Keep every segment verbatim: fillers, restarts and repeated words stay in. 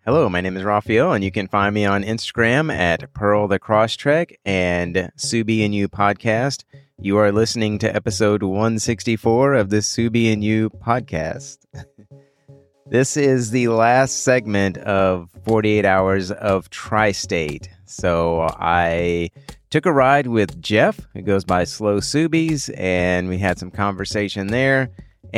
Hello, my name is Raphael, and you can find me on Instagram at Pearl the Crosstrek and Subi and You podcast. You are listening to episode one sixty-four of the Subi and You podcast. This is the last segment of forty-eight hours of Tri-State. So I took a ride with Jeff, who goes by Slow Subies, and we had some conversation there.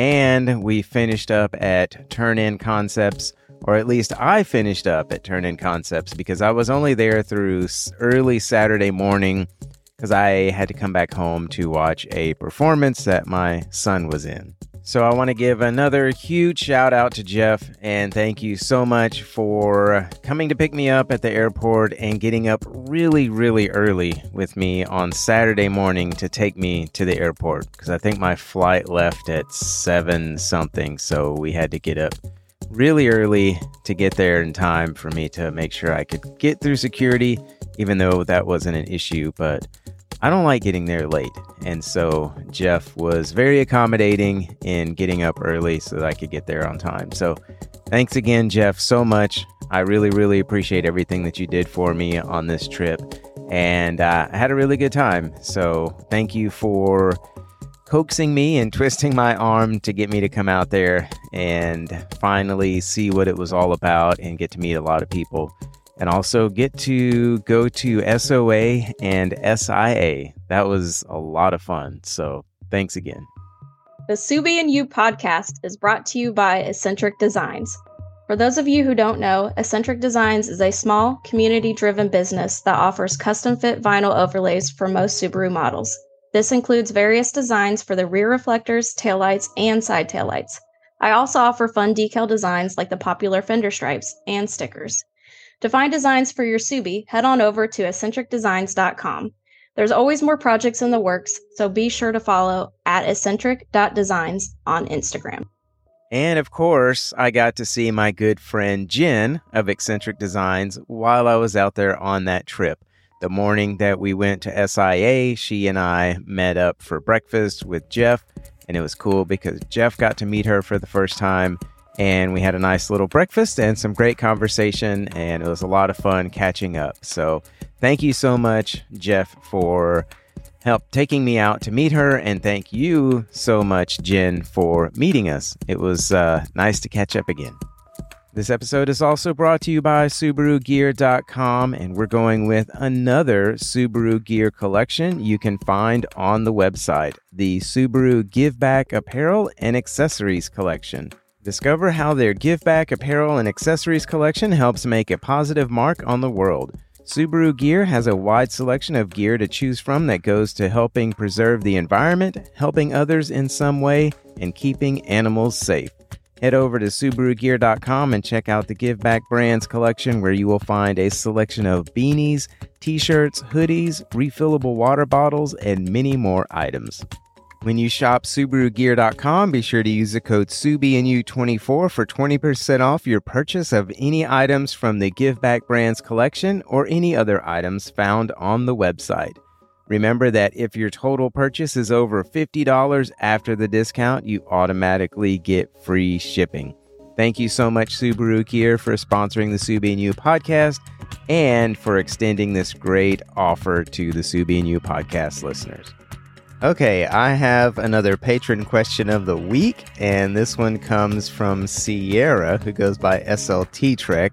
And we finished up at Turn In Concepts, or at least I finished up at Turn In Concepts because I was only there through early Saturday morning because I had to come back home to watch a performance that my son was in. So I want to give another huge shout out to Jeff and thank you so much for coming to pick me up at the airport and getting up really, really early with me on Saturday morning to take me to the airport because I think my flight left at seven something, so we had to get up really early to get there in time for me to make sure I could get through security, even though that wasn't an issue, but I don't like getting there late. And so Jeff was very accommodating in getting up early so that I could get there on time. So thanks again, Jeff, so much. I really, really appreciate everything that you did for me on this trip. And uh, I had a really good time. So thank you for coaxing me and twisting my arm to get me to come out there and finally see what it was all about and get to meet a lot of people. And also get to go to S O A and S I A. That was a lot of fun. So thanks again. The Subi and You podcast is brought to you by Eccentric Designs. For those of you who don't know, Eccentric Designs is a small, community-driven business that offers custom-fit vinyl overlays for most Subaru models. This includes various designs for the rear reflectors, taillights, and side taillights. I also offer fun decal designs like the popular fender stripes and stickers. To find designs for your Subi, head on over to eccentric designs dot com. There's always more projects in the works, so be sure to follow at eccentric dot designs on Instagram. And of course, I got to see my good friend Jen of Eccentric Designs while I was out there on that trip. The morning that we went to S I A, she and I met up for breakfast with Jeff, and it was cool because Jeff got to meet her for the first time. And we had a nice little breakfast and some great conversation, and it was a lot of fun catching up. So thank you so much, Jeff, for help taking me out to meet her. And thank you so much, Jen, for meeting us. It was uh, nice to catch up again. This episode is also brought to you by Subaru Gear dot com, and we're going with another Subaru gear collection you can find on the website, the Subaru Give Back Apparel and Accessories Collection. Discover how their Give Back apparel and accessories collection helps make a positive mark on the world. Subaru Gear has a wide selection of gear to choose from that goes to helping preserve the environment, helping others in some way, and keeping animals safe. Head over to Subaru Gear dot com and check out the Give Back Brands collection where you will find a selection of beanies, t-shirts, hoodies, refillable water bottles, and many more items. When you shop Subaru Gear dot com, be sure to use the code Subi and You twenty-four for twenty percent off your purchase of any items from the Give Back Brands collection or any other items found on the website. Remember that if your total purchase is over fifty dollars after the discount, you automatically get free shipping. Thank you so much, Subaru Gear, for sponsoring the Subi and You podcast and for extending this great offer to the Subi and You podcast listeners. Okay, I have another patron question of the week, and this one comes from Sierra, who goes by S L T Trek,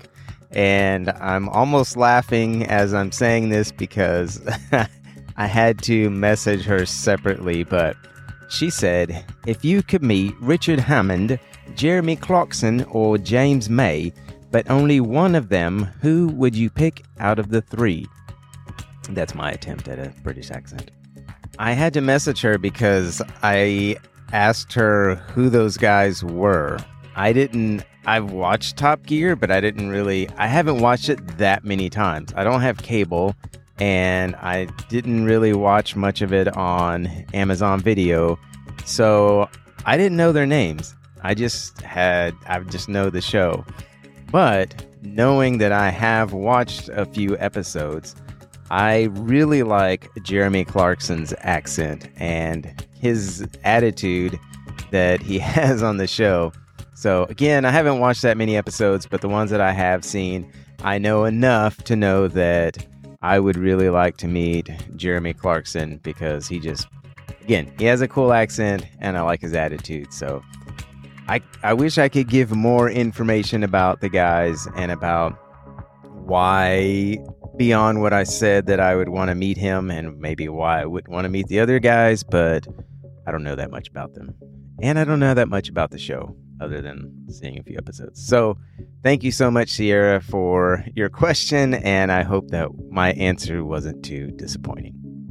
and I'm almost laughing as I'm saying this because I had to message her separately, but she said, if you could meet Richard Hammond, Jeremy Clarkson, or James May, but only one of them, who would you pick out of the three? That's my attempt at a British accent. I had to message her because I asked her who those guys were. I didn't, I've watched Top Gear, but I didn't really, I haven't watched it that many times. I don't have cable, and I didn't really watch much of it on Amazon Video, so I didn't know their names. I just had, I just know the show. But knowing that I have watched a few episodes, I really like Jeremy Clarkson's accent and his attitude that he has on the show. So again, I haven't watched that many episodes, but the ones that I have seen, I know enough to know that I would really like to meet Jeremy Clarkson because he just, again, he has a cool accent and I like his attitude. So I, I wish I could give more information about the guys and about why, beyond what I said, that I would want to meet him and maybe why I wouldn't want to meet the other guys, but I don't know that much about them. And I don't know that much about the show other than seeing a few episodes. So thank you so much, Sierra, for your question, and I hope that my answer wasn't too disappointing.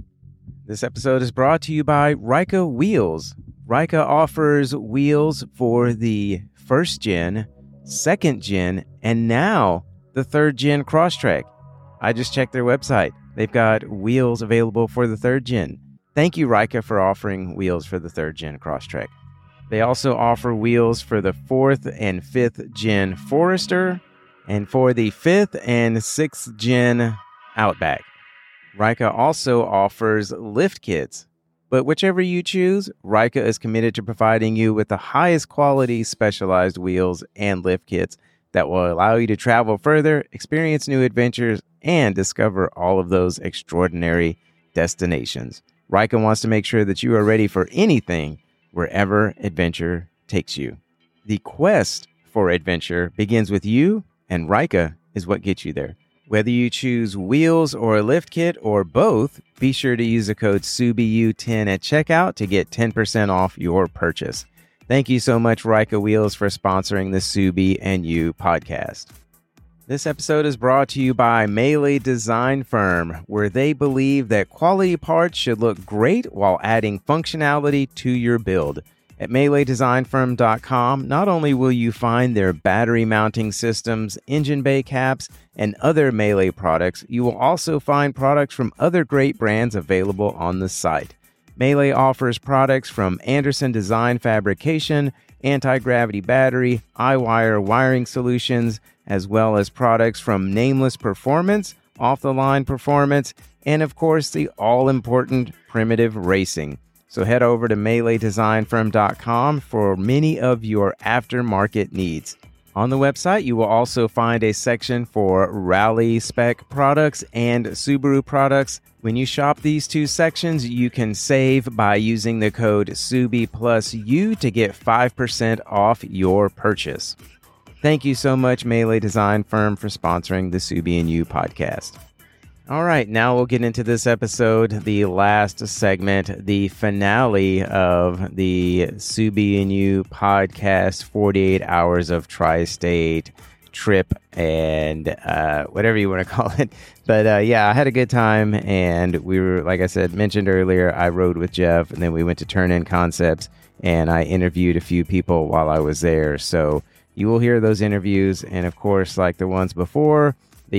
This episode is brought to you by Ryka Wheels. Ryka offers wheels for the first gen, second gen, and now the third gen Crosstrek. I just checked their website. They've got wheels available for the third gen. Thank you, Ryka, for offering wheels for the third gen Crosstrek. They also offer wheels for the fourth and fifth gen Forester and for the fifth and sixth gen Outback. Ryka also offers lift kits, but whichever you choose, Ryka is committed to providing you with the highest quality specialized wheels and lift kits that will allow you to travel further, experience new adventures, and discover all of those extraordinary destinations. Ryka wants to make sure that you are ready for anything wherever adventure takes you. The quest for adventure begins with you, and Ryka is what gets you there. Whether you choose wheels or a lift kit or both, be sure to use the code S U B I U ten at checkout to get ten percent off your purchase. Thank you so much, Ryka Wheels, for sponsoring the Subi and You podcast. This episode is brought to you by Melee Design Firm, where they believe that quality parts should look great while adding functionality to your build. At melee design firm dot com, not only will you find their battery mounting systems, engine bay caps, and other Melee products, you will also find products from other great brands available on the site. Melee offers products from Anderson Design Fabrication, anti-gravity battery, iWire wiring solutions, as well as products from Nameless Performance, Off-the-Line Performance, and of course the all-important Primitive Racing. So head over to melee design firm dot com for many of your aftermarket needs. On the website, you will also find a section for Rally Spec products and Subaru products. When you shop these two sections, you can save by using the code S U B I plus U to get five percent off your purchase. Thank you so much, Melee Design Firm, for sponsoring the Subi and You podcast. All right, now we'll get into this episode, the last segment, the finale of the Subi and You podcast, forty-eight hours of tri-state trip and uh, whatever you want to call it. But uh, yeah, I had a good time, and we were, like I said, mentioned earlier, I rode with Jeff, and then we went to Turn In Concepts, and I interviewed a few people while I was there. So you will hear those interviews, and of course, like the ones before,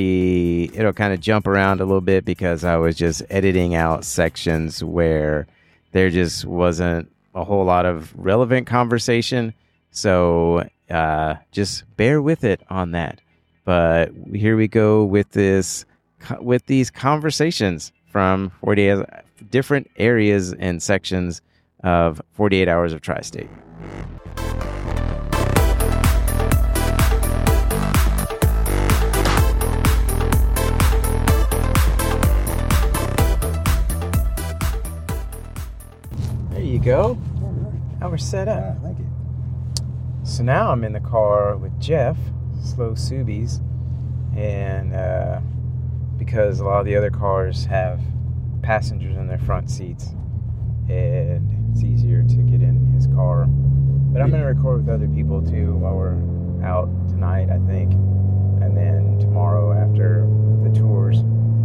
the it'll kind of jump around a little bit because I was just editing out sections where there just wasn't a whole lot of relevant conversation. So uh, just bear with it on that. But here we go with this with these conversations from forty-eight different areas and sections of forty-eight hours of Tri-State. Go. Now we're set up. Yeah, thank you. So now I'm in the car with Jeff, Slow Subies, and uh, because a lot of the other cars have passengers in their front seats, and it's easier to get in his car. But I'm going to record with other people too while we're out tonight, I think, and then tomorrow after the tours.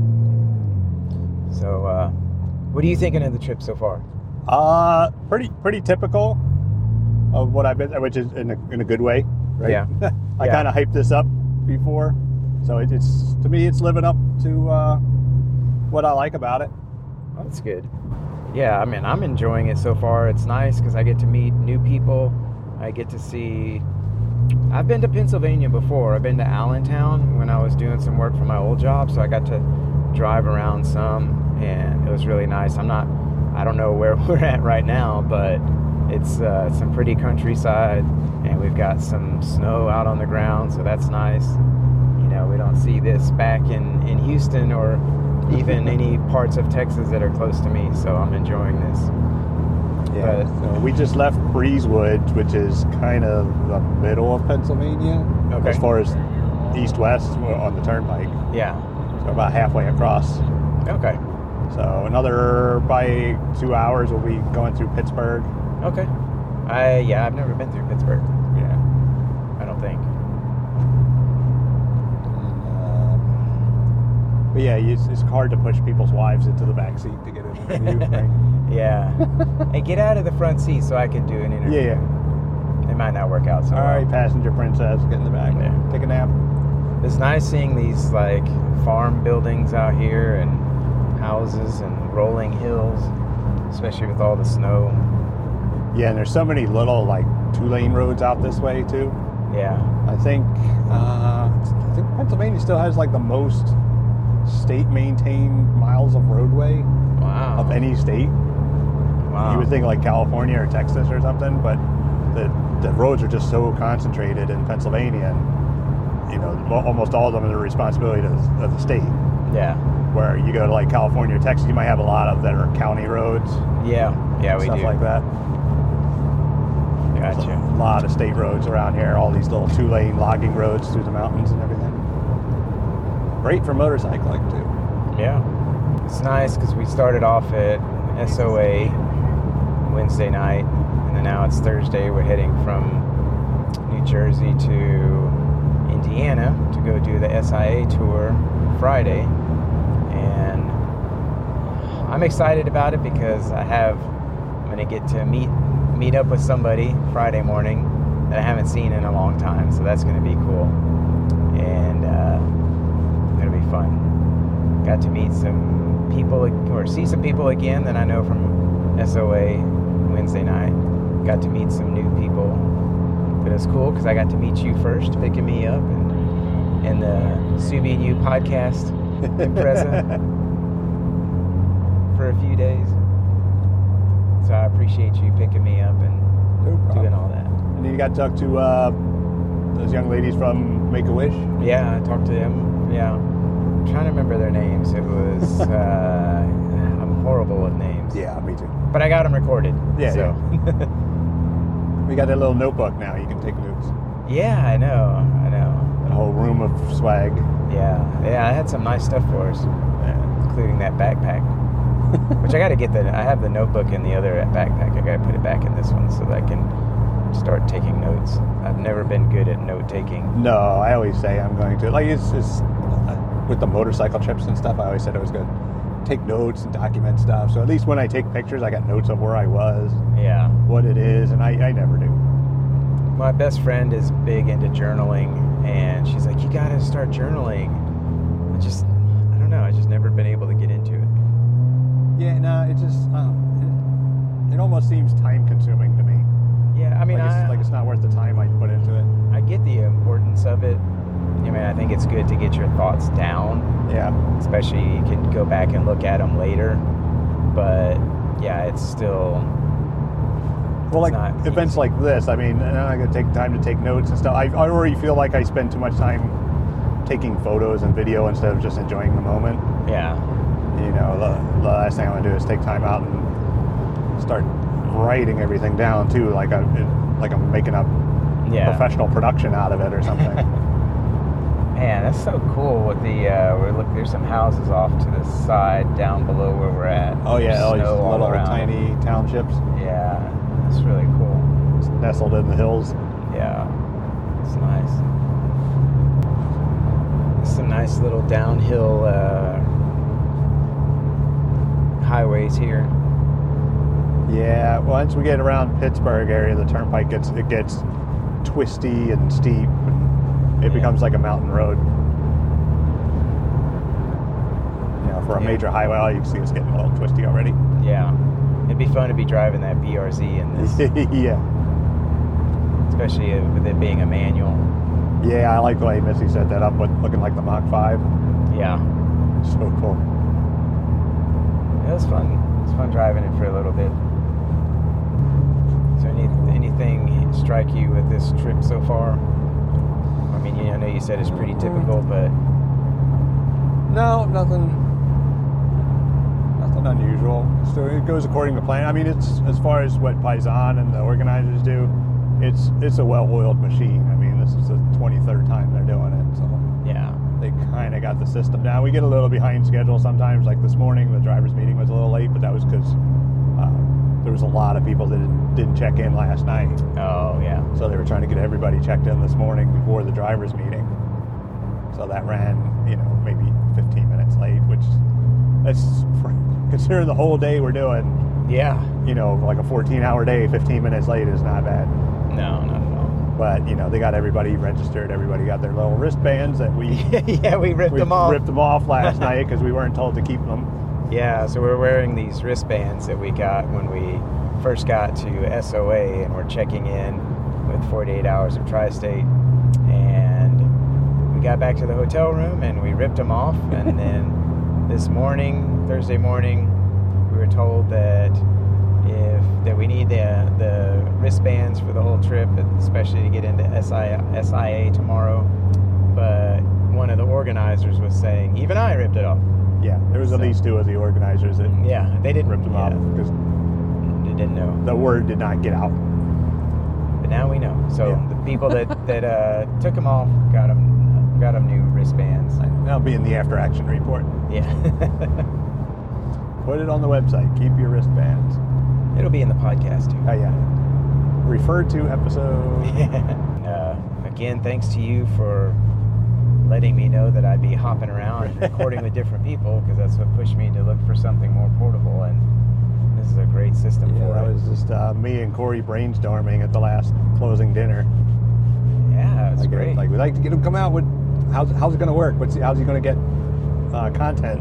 So, uh, what are you thinking of the trip so far? Uh, pretty pretty typical of what I've been, which is in a, in a good way, right? Yeah. I yeah. kind of hyped this up before, so it, it's to me it's living up to uh, what I like about it. That's good. Yeah, I mean, I'm enjoying it so far. It's nice because I get to meet new people. I get to see. I've been to Pennsylvania before. I've been to Allentown when I was doing some work for my old job, so I got to drive around some, and it was really nice. I'm not. I don't know where we're at right now, but it's uh, some pretty countryside, and we've got some snow out on the ground, so that's nice. You know, we don't see this back in, in Houston or even any parts of Texas that are close to me, so I'm enjoying this. Yeah, But- so we just left Breezewood, which is kind of the middle of Pennsylvania, Okay. as far as east-west on the turnpike. Yeah. So about halfway across. Okay. So another, by two hours, we'll be going through Pittsburgh. Okay. I yeah, I've never been through Pittsburgh. Yeah. I don't think. Um, but yeah, it's, it's hard to push people's wives into the back seat to get an interview. Right? Yeah. Hey, get out of the front seat so I can do an interview. Yeah. It might not work out so All well. right, passenger princess, get in the back. Yeah. Take a nap. It's nice seeing these like farm buildings out here and houses and rolling hills, especially with all the snow. Yeah, and there's so many little like two-lane roads out this way too. Yeah. I think uh, I think Pennsylvania still has like the most state-maintained miles of roadway Wow. of any state. Wow. You would think like California or Texas or something, but the the roads are just so concentrated in Pennsylvania, and you know mo- almost all of them are the responsibility of, of the state. Yeah. Where you go to like California or Texas, you might have a lot of that are county roads, Yeah. Yeah, we stuff do. like that. Gotcha. A lot of state roads around here, all these little two-lane logging roads through the mountains and everything. Great for motorcycling too. Yeah. It's nice because we started off at S O A Wednesday night, and then now it's Thursday. We're heading from New Jersey to Indiana to go do the S I A tour Friday. And I'm excited about it because I have, I'm going to get to meet meet up with somebody Friday morning that I haven't seen in a long time. So that's going to be cool. And uh, it'll be fun. Got to meet some people or see some people again that I know from S O A Wednesday night. Got to meet some new people. But it's cool because I got to meet you first, picking me up, and in the Subi and You podcast Impreza for a few days. So I appreciate you picking me up and No problem. doing all that. And then you got to talk to uh, those young ladies from Make-A-Wish. Yeah, I talked to them. Yeah. I'm trying to remember their names. It was, uh, I'm horrible with names. Yeah, me too. But I got them recorded. Yeah, So. We got that little notebook now. You can take notes. Yeah, I know. I know. A whole room of swag. Yeah. Yeah, I had some nice stuff for us, Yeah. including that backpack. Which I got to get the, I have the notebook in the other backpack. I got to put it back in this one so that I can start taking notes. I've never been good at note taking. No, I always say I'm going to. Like, it's just, uh, with the motorcycle trips and stuff, I always said it was good. Take notes and document stuff. So at least when I take pictures, I got notes of where I was, Yeah. what it is, and I, I never do. My best friend is big into journaling, and she's like, you got to start journaling. I just, I don't know. I just never been able to get into it. Yeah, no, it just, um, it, it almost seems time consuming to me. Yeah, I mean, like, it's, I, like it's not worth the time I put into it. I get the importance of it. I mean, I think it's good to get your thoughts down, Yeah. especially you can go back and look at them later. But yeah, it's still, Well, like not events easy. like this, I mean, I'm not going to take time to take notes and stuff. I, I already feel like I spend too much time taking photos and video instead of just enjoying the moment. yeah, You know, the, the last thing I want to do is take time out and start writing everything down too, like I'm like I'm making a yeah. professional production out of it or something. Man, that's so cool. With the uh, we're look, there's some houses off to the side down below where we're at. Oh yeah, There's all these snow all little around. tiny townships Yeah, that's really cool. nestled in the hills. Yeah, it's nice. Some nice little downhill uh, highways here. Yeah, once we get around Pittsburgh area, the turnpike gets it gets twisty and steep. And it Yeah. becomes like a mountain road. You know, for a Yeah. major highway, all you can see is getting a little twisty already. Yeah, it'd be fun to be driving that B R Z in this, Yeah, especially with it being a manual. yeah, I like the way Missy set that up with looking like the Mach five. Yeah, So cool. it was fun. It was fun driving it for a little bit. So anything strike you with this trip so far? I mean, I know you said it's pretty typical, but no, nothing, nothing unusual. So it goes according to plan. I mean, it's as far as what Paisan and the organizers do, it's it's a well-oiled machine. I mean, this is the twenty-third time they're doing it, so yeah, they kind of got the system down. We get a little behind schedule sometimes. Like this morning, the drivers' meeting was a little late, but that was because um, there was a lot of people that didn't, didn't check in last night. Oh yeah. So they were trying to get everybody checked in this morning before the drivers' meeting. So that ran, you know, maybe fifteen minutes late, which that's considering the whole day we're doing. Yeah. You know, like a fourteen-hour day, fifteen minutes late is not bad. No, not at all. But, you know, they got everybody registered. Everybody got their little wristbands that we... yeah, we ripped we them off. ripped them off last night because we weren't told to keep them. Yeah, so we're wearing these wristbands that we got when we first got to S O A, and we're checking in with forty-eight hours of Tri-State. And we got back to the hotel room, and we ripped them off. And then this morning, Thursday morning, we were told that if that we need the the wristbands for the whole trip, especially to get into S I A tomorrow. But one of the organizers was saying, even I ripped it off. Yeah, there was So- at least two of the organizers that Yeah, they didn't ripped them yeah, off because They didn't know, the word did not get out. but now we know. So Yeah. the people that that uh, took them off got them got them new wristbands. That'll be in the after action report. Yeah, Put it on the website. Keep your wristbands. it'll be in the podcast too. Oh, yeah. Refer to episode. uh, again, thanks to you for letting me know that I'd be hopping around and recording with different people, because that's what pushed me to look for something more portable, and this is a great system Yeah, for that it. was just uh, me and Corey brainstorming at the last closing dinner. Yeah, it's Like, great. like we'd like to get him come out with how's how's it going to work? What's how's he going to get uh, content?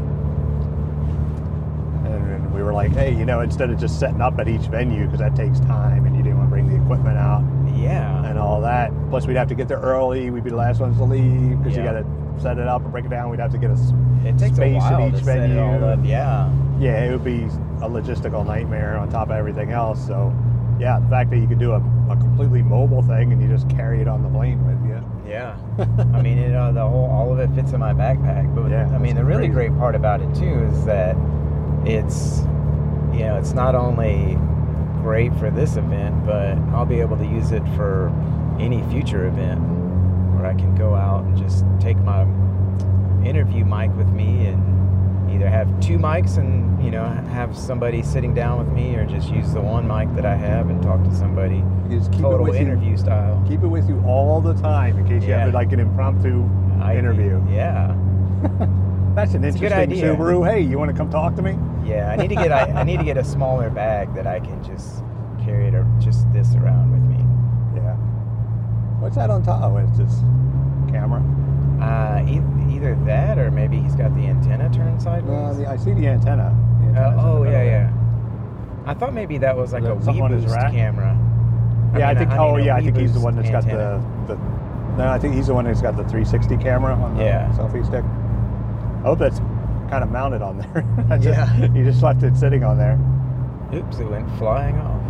And, and we were like, hey, you know, instead of just setting up at each venue because that takes time and you didn't want to bring the equipment out yeah, and all that. Plus, we'd have to get there early. We'd be the last ones to leave because Yeah. you got to set it up and break it down. We'd have to get a s- it takes space a while at each to set venue. it all up. Yeah. Yeah, it would be a logistical nightmare on top of everything else. So, yeah, the fact that you could do a, a completely mobile thing and you just carry it on the plane with you. Yeah, I mean, it, uh, the whole all of it fits in my backpack. But Yeah, I mean, that's the really crazy. great part about it too is that it's, you know, it's not only great for this event, but I'll be able to use it for any future event where I can go out and just take my interview mic with me and either have two mics and, you know, have somebody sitting down with me, or just use the one mic that I have and talk to somebody. You just keep it Total with you. interview style. Keep it with you all the time in case you Yeah. have like an impromptu I- interview. Yeah. That's an It's a good interesting idea. Subaru. Hey, you want to come talk to me? Yeah, I need to get I, I need to get a smaller bag that I can just carry it or just this around with me. Yeah. What's that on top? Oh, it's just camera. Uh, e- either that or maybe he's got the antenna turned Uh, sideways. the, I see the antenna. The Uh, antenna's in the oh middle yeah, there. yeah. I thought maybe that was like Is a that something on his WeBoost rack? camera. Yeah, I, mean, think. I oh, mean, a yeah, I think he's the WeBoost one that's antenna. got the, the. No, I think he's the one that's got the three sixty camera on the Yeah. selfie stick. I hope that's kind of mounted on there. I just, Yeah. You just left it sitting on there. Oops, it went flying off.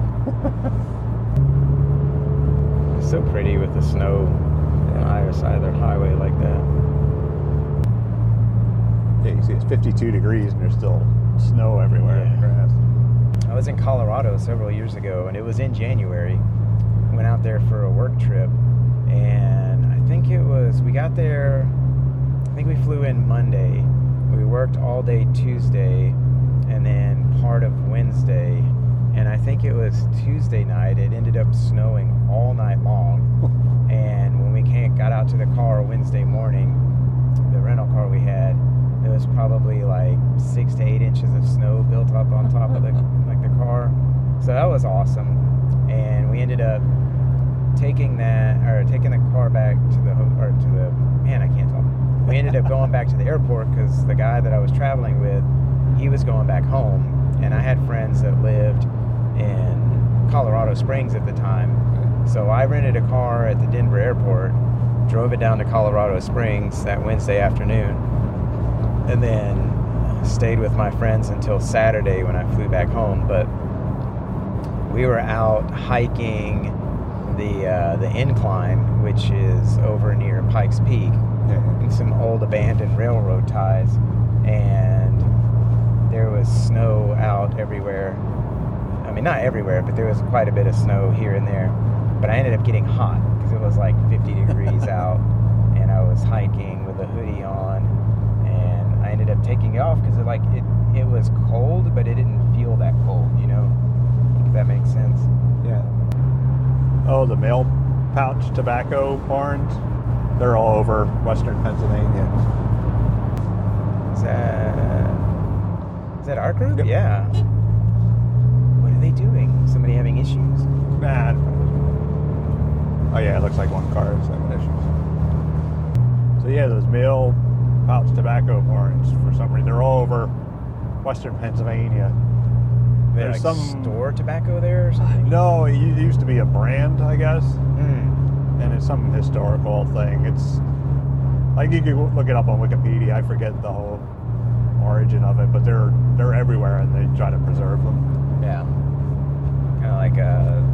It's so pretty with the snow on either side of the highway like that. Yeah, you see it's fifty-two degrees and there's still snow everywhere in the Yeah. grass. I was in Colorado several years ago, and it was in January. Went out there for a work trip, and I think it was, we got there, I think we flew in Monday. We worked all day Tuesday, and then part of Wednesday. And I think it was Tuesday night, it ended up snowing all night long. And when we came, got out to the car Wednesday morning, the rental car we had, there was probably like six to eight inches of snow built up on top of the like the car. So that was awesome. And we ended up taking that or taking the car back to the ho- or to the man I can't talk. We ended up going back to the airport because the guy that I was traveling with, he was going back home, and I had friends that lived in Colorado Springs at the time. So I rented a car at the Denver airport, drove it down to Colorado Springs that Wednesday afternoon, and then stayed with my friends until Saturday when I flew back home. But we were out hiking the uh, the incline, which is over near Pikes Peak, Yeah. and some old abandoned railroad ties, and there was snow out everywhere. I mean, not everywhere, but there was quite a bit of snow here and there. But I ended up getting hot because it was like fifty degrees out, and I was hiking with a hoodie on, and I ended up taking it off because it like it it was cold, but it didn't feel that cold, you know. If that makes sense. Yeah. Oh, the mail pouch tobacco barns. They're all over Western Pennsylvania. Is that is that our group? Yep. Yeah. What are they doing? Somebody having issues? Nah. Oh yeah, it looks like one car is having issues. So yeah, those mail pouch tobacco barns, for some reason, they're all over Western Pennsylvania. They There's like some store tobacco there or something? No, it u- used to be a brand, I guess, Mm. and it's some historical thing. It's like you can look it up on Wikipedia. I forget the whole origin of it, but they're they're everywhere, and they try to preserve them. Yeah. Kind of like a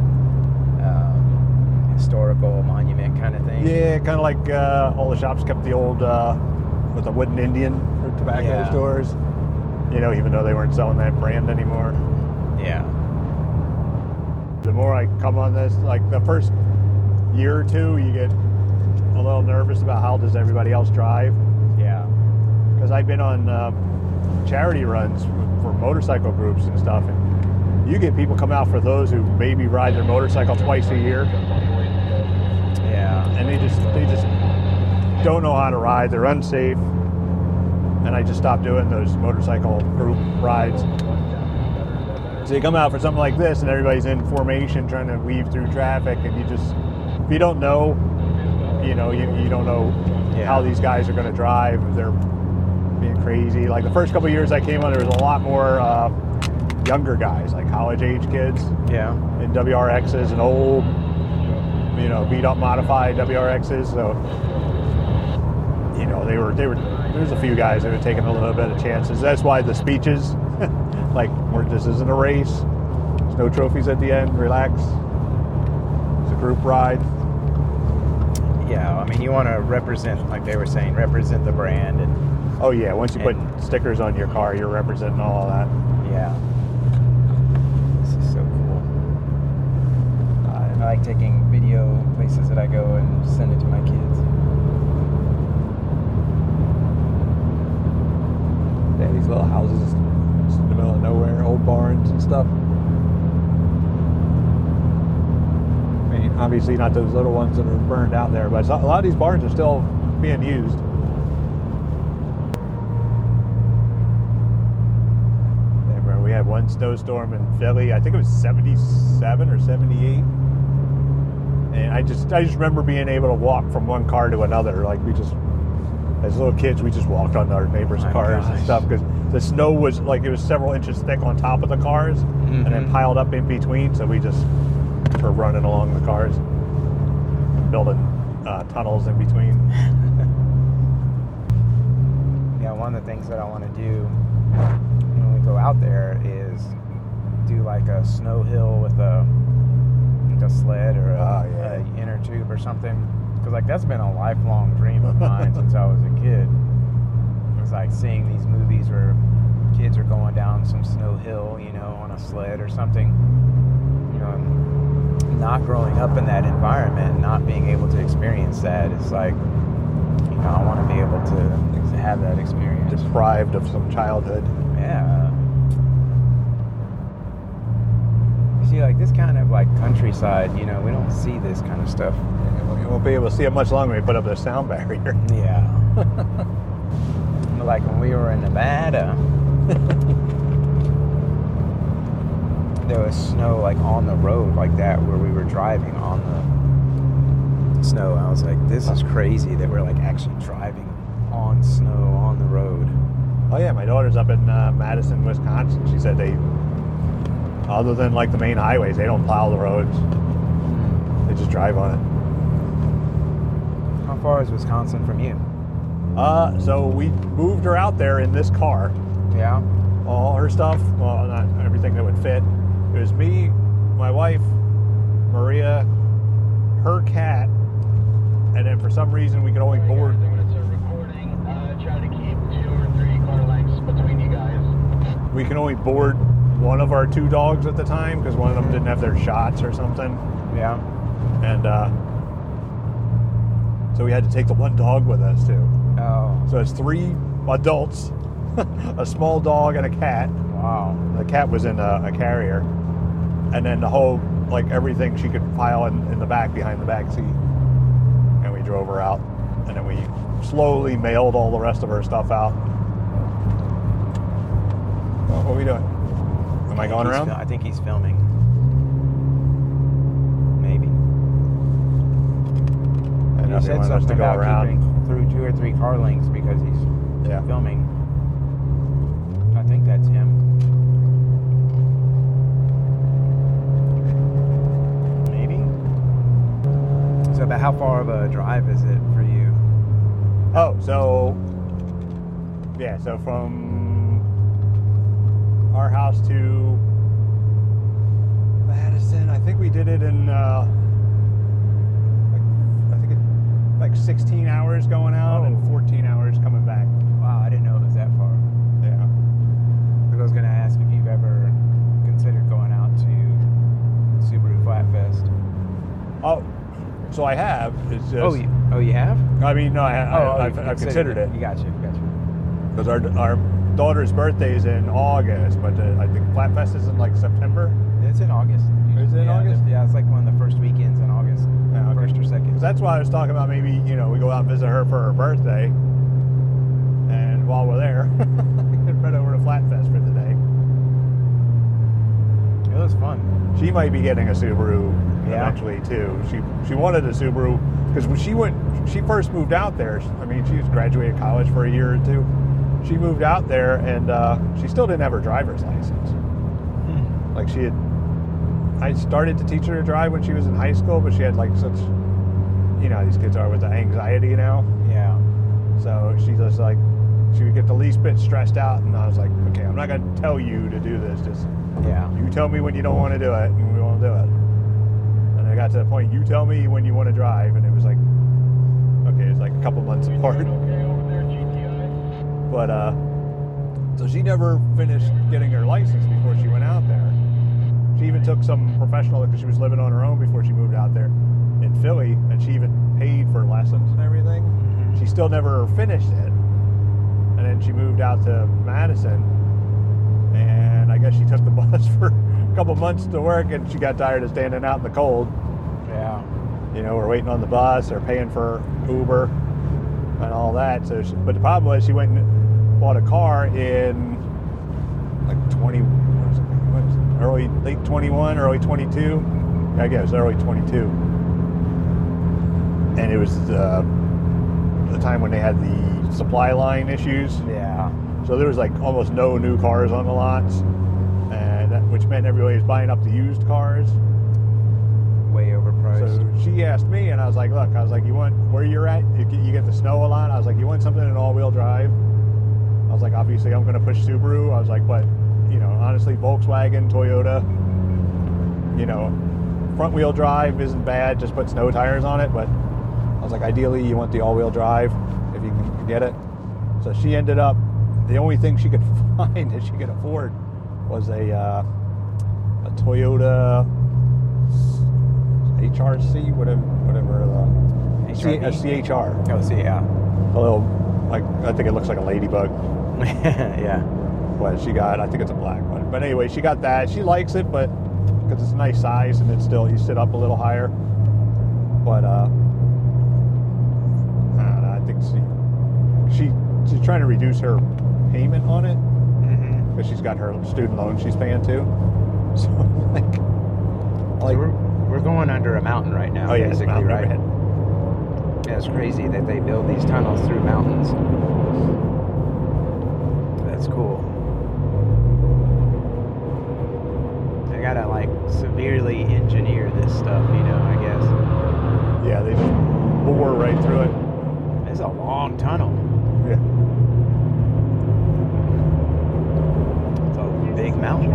um, historical monument kind of thing. Yeah, kind of like uh, all the shops kept the old uh, with the wooden Indian for tobacco Yeah. stores. You know, even though they weren't selling that brand anymore. Yeah. The more I come on this, like the first year or two, you get a little nervous about how does everybody else drive. Yeah. Because I've been on uh, charity runs for motorcycle groups and stuff, and you get people come out for those who maybe ride their motorcycle twice a year, Yeah. and they just they just don't know how to ride. They're unsafe, and I just stopped doing those motorcycle group rides. So you come out for something like this, and everybody's in formation trying to weave through traffic, and you just if you don't know, you know, you, you don't know Yeah. how these guys are going to drive. They're being crazy. Like the first couple of years I came on, there was a lot more uh, younger guys, like college age kids Yeah. in W R Xs and old, you know, beat up modified W R Xs. So, you know, they were, they were, there was a few guys that were taking a little bit of chances. That's why the speeches, like, we're, this isn't a race. There's no trophies at the end. Relax. It's a group ride. Yeah. I mean, you want to represent, like they were saying, represent the brand, and Oh yeah, once you put And- stickers on your car, you're representing all of that. yeah. This is so cool. I, I like taking video places that I go and send it to my kids. Yeah, these little houses in the middle of nowhere, old barns and stuff. I mean, obviously not those little ones that are burned out there, but a lot of these barns are still being used. Remember, we had one snowstorm in Philly. I think it was seventy-seven or seventy-eight, and I just I just remember being able to walk from one car to another. Like we just, as little kids, we just walked on our neighbors' My cars gosh. and stuff because the snow was like it was several inches thick on top of the cars and then Mhm. piled up in between. So we just were running along the cars, building uh, tunnels in between. Yeah, one of the things that I want to do when we go out there is do like a snow hill with a, like a sled or a, Ah, yeah. a inner tube or something. Because like that's been a lifelong dream of mine since I was a kid. It was like seeing these movies where kids are going down some snow hill, you know, on a sled or something. You know, and not growing up in that environment, not being able to experience that, it's like, you know, I want to be able to have that experience. Deprived of some childhood. Yeah. You see, like this kind of like countryside, you know, we don't see this kind of stuff. You won't be able to see it much longer when we put up the sound barrier. Yeah. Like when we were in Nevada, there was snow like on the road like that where we were driving on the snow. I was like, this is crazy that we're like actually driving on snow on the road. Oh yeah, my daughter's up in uh, Madison, Wisconsin. She said they, other than like the main highways, they don't plow the roads. They just drive on it. How far is Wisconsin from you? Uh, so we moved her out there in this car. Yeah. All her stuff, well, not everything that would fit. It was me, my wife, Maria, her cat, and then for some reason we could only board. We can only board one of our two dogs at the time because one of them didn't have their shots or something. Yeah. And uh, so we had to take the one dog with us too. Oh. So it's three adults, a small dog, and a cat. Wow. The cat was in a, a carrier, and then the whole, like everything she could pile in, in the back behind the back seat. And we drove her out, and then we slowly mailed all the rest of her stuff out. Well, what are we doing? Am I going He's around? fil- I think he's filming. Maybe. And He if said you want us something to go about around. keeping through two or three car lengths because he's Yeah. filming. I think that's him. Maybe. So, about how far of a drive is it for you? Oh, so yeah, so from our house to Madison, I think we did it in uh, like I think it, like sixteen hours going out and fourteen hours coming back. Wow, I didn't know it was that far. Yeah. Because I was going to ask if you've ever considered going out to Subaru Flatfest. Oh, so I have. It's just, Oh, you, oh, you have? I mean, no, I, Oh, I, oh, I've, you I've considered it. You got you, got you. Because our our daughter's birthday is in August, but uh, I think Flatfest is in like September. It's in August. Is it in yeah, August? Yeah, it's like one of the first weekends in August. Yeah, okay. First or second. Because that's why I was talking about maybe, you know, we go out and visit her for her birthday, and while we're there, we can head over to Flatfest for the day. It was fun. She might be getting a Subaru Yeah. eventually too. She she wanted a Subaru because when she went, she first moved out there. I mean, she was graduated college for a year or two. She moved out there, and uh, she still didn't have her driver's license. Hmm. Like she had, I started to teach her to drive when she was in high school, but she had like such, you know, how these kids are with the anxiety now. Yeah. So she just like, she would get the least bit stressed out, and I was like, okay, I'm not going to tell you to do this. Just Yeah. you tell me when you don't want to do it, and we won't do it. And I got to the point, you tell me when you want to drive, and it was like, okay, it's like a couple months apart. But uh, so she never finished getting her license before she went out there. She even took some professional, because she was living on her own before she moved out there in Philly, and she even paid for lessons and everything. Mm-hmm. She still never finished it. And then she moved out to Madison, and I guess she took the bus for a couple months to work, and she got tired of standing out in the cold. Yeah. You know, we're waiting on the bus or paying for Uber and all that. So, she, but the problem was she went and bought a car in like twenty, what was it, what was it, early, late twenty-one, early twenty-two. I guess early twenty-two. And it was uh, the time when they had the supply line issues. Yeah. So there was like almost no new cars on the lots, and that, which meant everybody was buying up the used cars. Way overpriced. So she asked me, and I was like, look, I was like, you want, where you're at, you get, you get the snow a lot. I was like, you want something in all-wheel drive? I was like, obviously I'm going to push Subaru. I was like, but, you know, honestly, Volkswagen, Toyota, you know, front-wheel drive isn't bad, just put snow tires on it. But I was like, ideally you want the all-wheel drive if you can get it. So she ended up, the only thing she could find that she could afford was a, uh, a Toyota H R C, whatever, whatever the C, a C H R. Oh, see, yeah. A little, like, I think it looks like a ladybug. Yeah. But she got, I think it's a black one. But anyway, she got that. She likes it, but because it's a nice size and it's still, you sit up a little higher. But uh, I don't know, I think she, she she's trying to reduce her payment on it Mm-hmm. because she's got her student loan she's paying too. So like, So like we're, we're going under a mountain right now, oh yeah, it's a basically, mountain right? overhead. Yeah, it's crazy that they build these tunnels through mountains. That's cool. They gotta like severely engineer this stuff, you know, I guess. Yeah, they just bore right through it. It's a long tunnel. Yeah. It's a big mountain.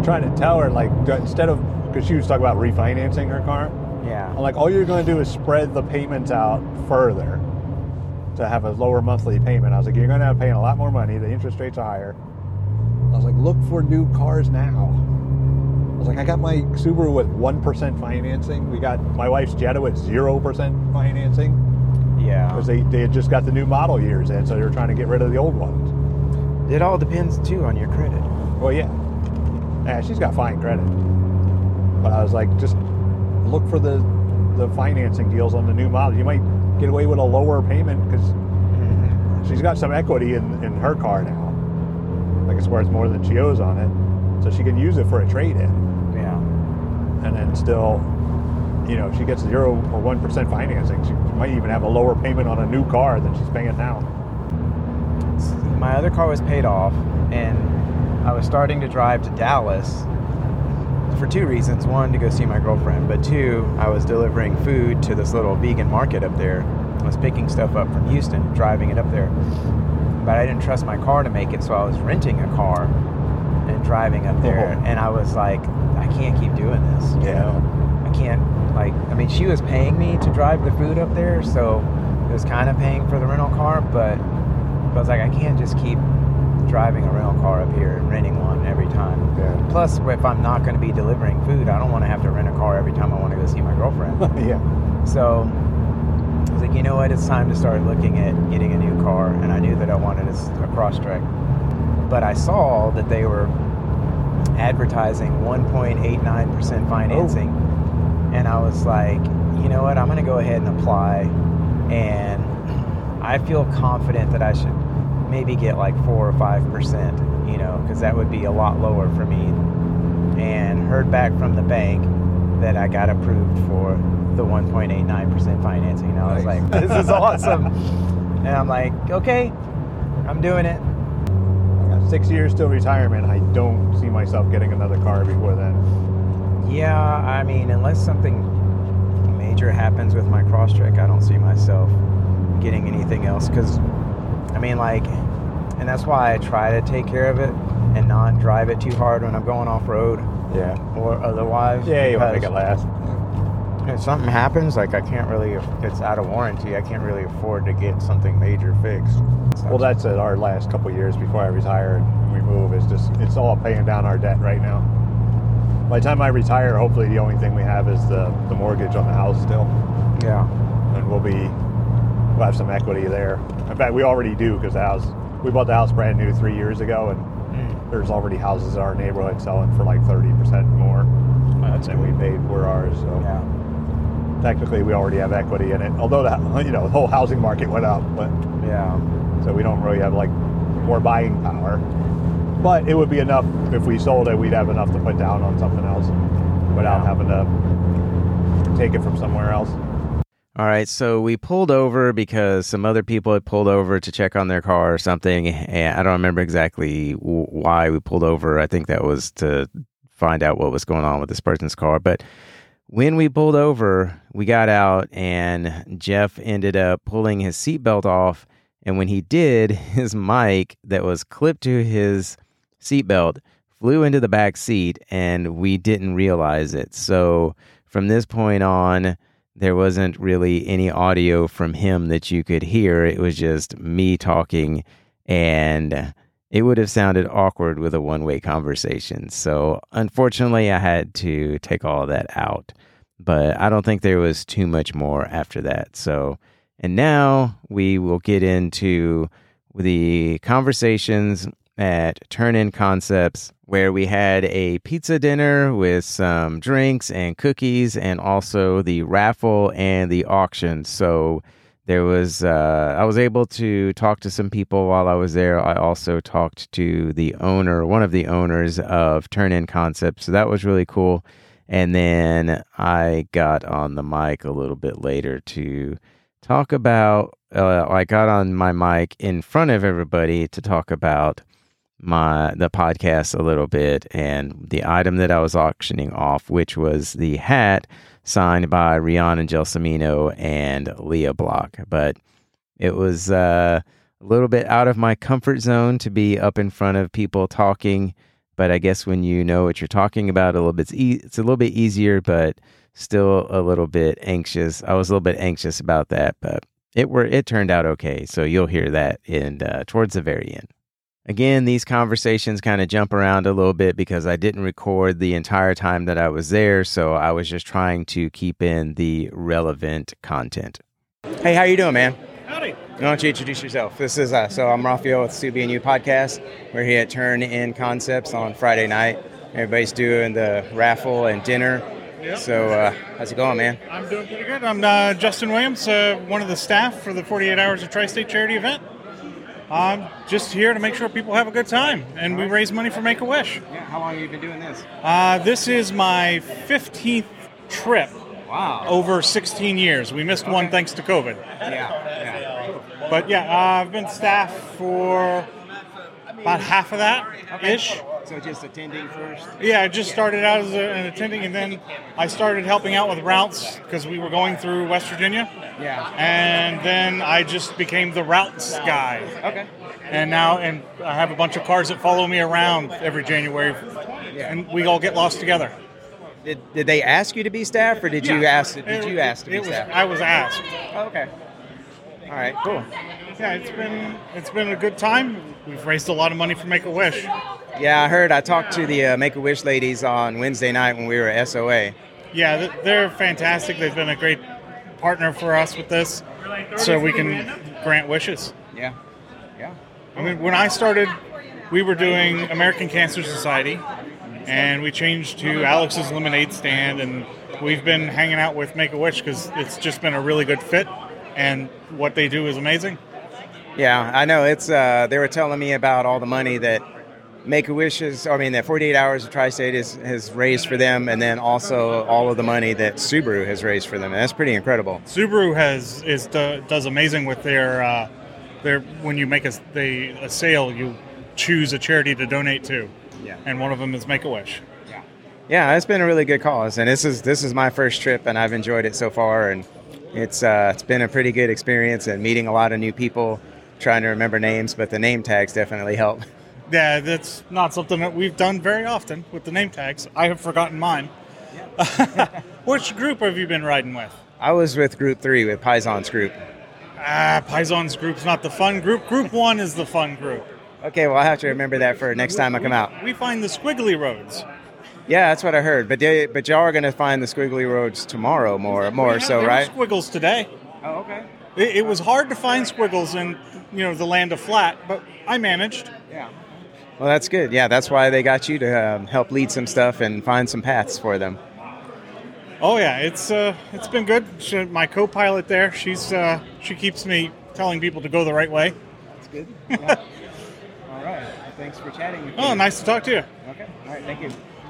trying to tell her, like, instead of, because she was talking about refinancing her car. Yeah. I'm like, all you're going to do is spread the payments out further to have a lower monthly payment. I was like, you're going to have paying a lot more money. The interest rates are higher. I was like, look for new cars now. I was like, I got my Subaru with one percent financing. We got my wife's Jetta with zero percent financing. Yeah. Because they, they had just got the new model years in, so they were trying to get rid of the old ones. It all depends, too, on your credit. Well, yeah. Yeah, she's got fine credit. But I was like, just look for the, the financing deals on the new model. You might get away with a lower payment because mm-hmm. she's got some equity in, in her car now. Like it's worth more than she owes on it. So she can use it for a trade-in. Yeah. And then still, you know, if she gets zero or one percent financing, she might even have a lower payment on a new car than she's paying now. My other car was paid off, and I was starting to drive to Dallas for two reasons. One, to go see my girlfriend, but two, I was delivering food to this little vegan market up there. I was picking stuff up from Houston, driving it up there. But I didn't trust my car to make it, so I was renting a car and driving up there. Oh. And I was like, I can't keep doing this. You yeah. know? I can't, like, I mean, she was paying me to drive the food up there, so it was kind of paying for the rental car, but I was like, I can't just keep driving a rental car up here and renting one every time. Yeah. Plus, if I'm not going to be delivering food, I don't want to have to rent a car every time I want to go see my girlfriend. Yeah. So I was like, you know what? It's time to start looking at getting a new car. And I knew that I wanted a, a Crosstrek. But I saw that they were advertising one point eight nine percent financing. Oh. And I was like, you know what? I'm going to go ahead and apply. And I feel confident that I should maybe get like four or five percent, you know, because that would be a lot lower for me. And heard back from the bank that I got approved for the one point eight nine percent financing. And I was nice. like, this is awesome. And I'm like, okay, I'm doing it. I got six years till retirement. I don't see myself getting another car before then. Yeah, I mean, unless something major happens with my Crosstrek, I don't see myself getting anything else. Because, I mean, like, and that's why I try to take care of it and not drive it too hard when I'm going off-road. Yeah. Or otherwise. Yeah, you want to make it last. If something happens, like I can't really, if it's out of warranty, I can't really afford to get something major fixed. So. Well, that's it. Our last couple of years before I retire and we move, it's just, it's all paying down our debt right now. By the time I retire, hopefully the only thing we have is the, the mortgage on the house still. Yeah. And we'll be, we'll have some equity there. In fact, we already do because the house, we bought the house brand new three years ago and mm. there's already houses in our neighborhood selling for like thirty percent more well, than we paid for ours. So yeah. Technically we already have equity in it, although the, you know, the whole housing market went up, but yeah. So we don't really have like more buying power. But it would be enough if we sold it, we'd have enough to put down on something else without yeah. having to take it from somewhere else. All right, so we pulled over because some other people had pulled over to check on their car or something, and I don't remember exactly why we pulled over. I think that was to find out what was going on with this person's car. But when we pulled over, we got out, and Jeff ended up pulling his seatbelt off, and when he did, his mic that was clipped to his seatbelt flew into the back seat, and we didn't realize it. So from this point on, there wasn't really any audio from him that you could hear. It was just me talking, and it would have sounded awkward with a one-way conversation. So unfortunately, I had to take all of that out. But I don't think there was too much more after that. So, and now we will get into the conversations at Turn In Concepts, where we had a pizza dinner with some drinks and cookies, and also the raffle and the auction. So there was, uh, I was able to talk to some people while I was there. I also talked to the owner, one of the owners of Turn In Concepts. So that was really cool. And then I got on the mic a little bit later to talk about, uh, I got on my mic in front of everybody to talk about my the podcast a little bit and the item that I was auctioning off, which was the hat signed by Rihanna Gelsomino and Leah Block. But it was uh, a little bit out of my comfort zone to be up in front of people talking, But I guess when you know what you're talking about a little bit, it's, e- it's a little bit easier, but still a little bit anxious. I was a little bit anxious about that, but it were it turned out okay. So you'll hear that in uh, towards the very end. Again, these conversations kind of jump around a little bit because I didn't record the entire time that I was there, so I was just trying to keep in the relevant content. Hey, how you doing, man? Howdy. Why don't you introduce yourself? This is uh, so I'm Raphael with Subi and You podcast. We're here at Turn In Concepts on Friday night. Everybody's doing the raffle and dinner. Yep. So uh, how's it going, man? I'm doing pretty good. I'm uh, Justin Williams, uh, one of the staff for the forty-eight Hours of Tri-State charity event. I'm just here to make sure people have a good time, and we raise money for Make-A-Wish. Yeah. How long have you been doing this? Uh, this is my fifteenth trip. Wow. Over sixteen years. We missed one thanks to COVID. Yeah. Yeah. But yeah, uh, I've been staff for about half of that ish. So just attending first? Yeah, I just started out as a, an attending, and then I started helping out with routes because we were going through West Virginia. Yeah. And then I just became the routes guy. Okay. And now, and I have a bunch of cars that follow me around every January, Yeah. and we all get lost together. Did, did they ask you to be staff, or did you Yeah. ask? Did It- you ask to be it was, staff? I was asked. Oh, okay. All right. Cool. Yeah, it's been it's been a good time. We've raised a lot of money for Make-A-Wish. Yeah, I heard. I talked to the uh, Make-A-Wish ladies on Wednesday night when we were at S O A. Yeah, th- they're fantastic. They've been a great partner for us with this, so we can grant wishes. Yeah. Yeah. I mean, when I started, we were doing American Cancer Society, and we changed to Alex's Lemonade Stand, and we've been hanging out with Make-A-Wish because it's just been a really good fit, and what they do is amazing. Yeah, I know. It's. Uh, they were telling me about all the money that Make-A-Wish is, I mean, that forty-eight Hours of Tri-State is, has raised for them, and then also all of the money that Subaru has raised for them. And that's pretty incredible. Subaru has is do, does amazing with their uh, their when you make a they, a sale, you choose a charity to donate to, Yeah. and one of them is Make-A-Wish. Yeah. Yeah, it's been a really good cause, and this is this is my first trip, and I've enjoyed it so far, and it's uh, it's been a pretty good experience, and meeting a lot of new people, trying to remember names, but the name tags definitely help. Yeah, that's not something that we've done very often with the name tags. I have forgotten mine. Which group have you been riding with? I was with Group Three with Paisans Group. Ah, Paisans group's not the fun group. Group One is the fun group. Okay, well I have to remember that for next time I come out. We find the squiggly roads. Yeah, that's what I heard. But they, but y'all are gonna find the squiggly roads tomorrow, more more Yeah, so, there right? were squiggles today. Oh, okay. It, it was hard to find squiggles in you know the land of flat, but I managed. Yeah. Well, that's good. Yeah, that's why they got you to um, help lead some stuff and find some paths for them. Oh yeah, it's uh, it's been good. She, my co-pilot there, she's uh, she keeps me telling people to go the right way. That's good. Yeah. All right. Well, thanks for chatting with me. Oh, nice to talk to you. Okay. All right. Thank you.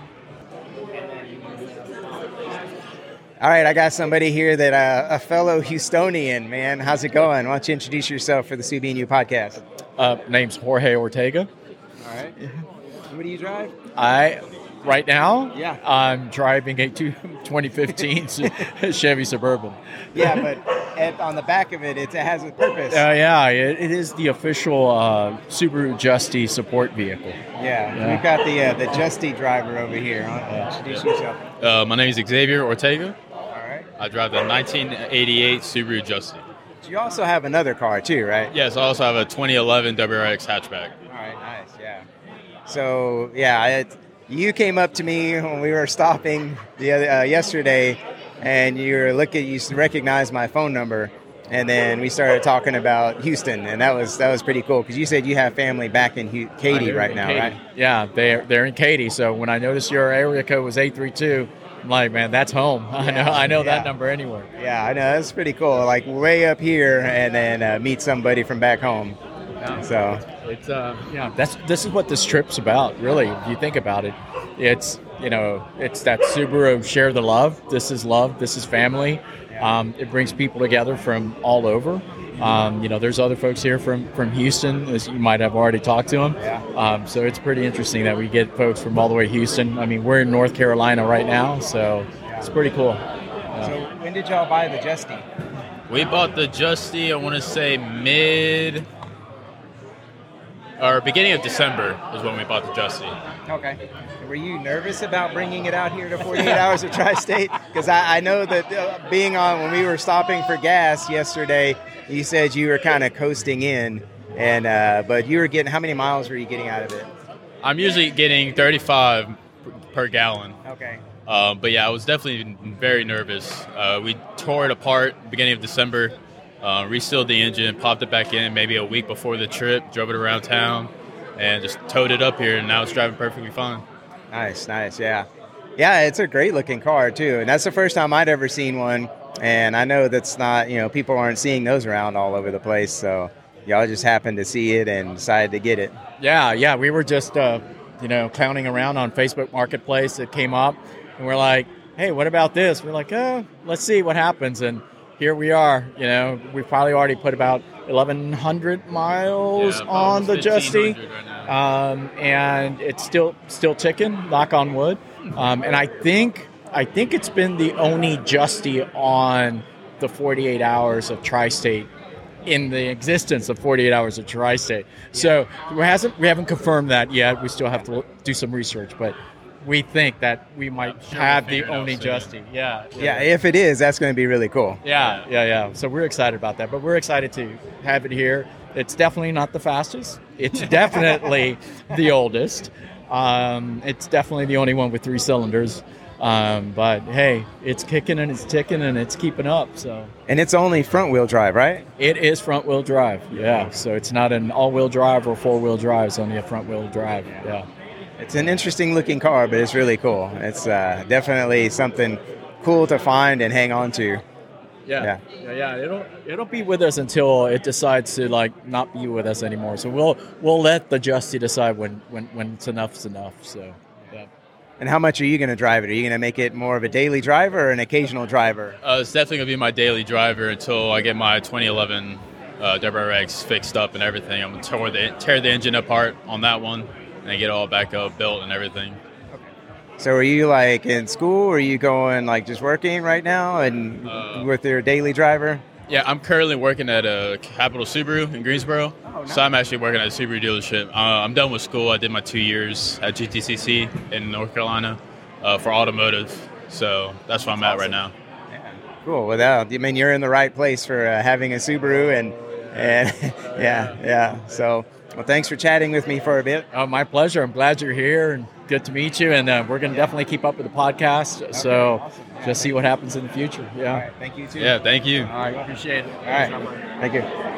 All right, I got somebody here that uh, a fellow Houstonian, man. How's it going? Why don't you introduce yourself for the Subi and You podcast? Uh, name's Jorge Ortega. All right. What do you drive? I, right now, Yeah. I'm driving a two, twenty fifteen Chevy Suburban. Yeah, but at, on the back of it, it has a purpose. Uh, yeah, it, it is the official uh, Subaru Justy support vehicle. yeah, Yeah. we've got the uh, the Justy driver over here. Why don't you introduce yourself. Uh, my name is Xavier Ortega. All right. I drive the nineteen eighty-eight Subaru Justy. You also have another car too, right? Yes, I also have a twenty eleven W R X hatchback. All right, nice, yeah. So, yeah, I, you came up to me when we were stopping the other, uh, yesterday, and you were looking, you recognized my phone number, and then we started talking about Houston, and that was that was pretty cool because you said you have family back in Hu- Katy I live right in now, Katy. right? Yeah, they're they're in Katy. So when I noticed your area code was eight three two, I'm like, man, that's home. I know I know Yeah. that number anywhere. Yeah, I know that's pretty cool. Like way up here, and then uh, meet somebody from back home. So. It's uh yeah, that's this is what this trip's about, really. If you think about it, it's you know it's that Subaru share the love. This is love. This is family. Um, it brings people together from all over. Um, you know, there's other folks here from from Houston, as you might have already talked to them. Yeah. Um, so it's pretty interesting that we get folks from all the way to Houston. I mean, we're in North Carolina right now, so it's pretty cool. So when did y'all buy the Justy? We bought the Justy, I want to say mid Or beginning of December is when we bought the Justy. Okay. Were you nervous about bringing it out here to forty-eight Hours of Tri-State? Because I, I know that uh, being on, when we were stopping for gas yesterday, you said you were kind of coasting in, and uh, but you were getting, how many miles were you getting out of it? I'm usually getting thirty-five per gallon. Okay. Uh, but yeah, I was definitely very nervous. Uh, we tore it apart beginning of December, uh, resealed the engine, popped it back in maybe a week before the trip, drove it around town, and just towed it up here, and now it's driving perfectly fine. Nice, nice, yeah. Yeah, it's a great-looking car, too, and that's the first time I'd ever seen one, and I know that's not, you know, people aren't seeing those around all over the place, so y'all just happened to see it and decided to get it. Yeah, yeah, we were just, uh, you know, clowning around on Facebook Marketplace. It came up, and we're like, hey, what about this? We're like, oh, let's see what happens, and here we are. You know, we've probably already put about eleven hundred miles yeah, on the Justy, right now. um, and it's still still ticking. Knock on wood. Um, and I think I think it's been the only Justy on the forty-eight Hours of Tri-State in the existence of forty-eight Hours of Tri-State. So we hasn't we haven't confirmed that yet. We still have to do some research, but we think that we might sure have we'll the figure it out only soon. Justy. Yeah, Yeah, if it is, that's going to be really cool. Yeah, yeah, yeah. So we're excited about that, but we're excited to have it here. It's definitely not the fastest. It's definitely the oldest. Um, it's definitely the only one with three cylinders. Um, but hey, it's kicking and it's ticking and it's keeping up. So And it's only front-wheel drive, right? it is front-wheel drive. Yeah. So it's not an all-wheel drive or four-wheel drive. It's only a front-wheel drive. Yeah. It's an interesting-looking car, but it's really cool. It's uh, definitely something cool to find and hang on to. Yeah. Yeah. yeah, yeah. It'll it'll be with us until it decides to like not be with us anymore. So we'll we'll let the Justy decide when when when it's enough's enough. So yeah. And how much are you going to drive it? Are you going to make it more of a daily driver or an occasional driver? Uh, it's definitely going to be my daily driver until I get my twenty eleven uh, W R X fixed up and everything. I'm going to tear the, tear the engine apart on that one and get it all back up, built and everything. So are you like in school, or are you going like just working right now and Uh, with your daily driver? Yeah, I'm currently working at a Capital Subaru in Greensboro. So I'm actually working at a Subaru dealership. Uh, I'm done with school. I did my two years at G T C C in North Carolina uh, for automotive. So that's where I'm at right now. Cool. Well, that, I mean, you're in the right place for uh, having a Subaru, and and yeah, yeah. So, well, thanks for chatting with me for a bit. Oh, my pleasure. I'm glad you're here and good to meet you. And uh, we're going to definitely keep up with the podcast. So just see what happens in the future. Yeah. All right. Thank you too. Yeah, thank you. All right. Appreciate it. All right. Thank you.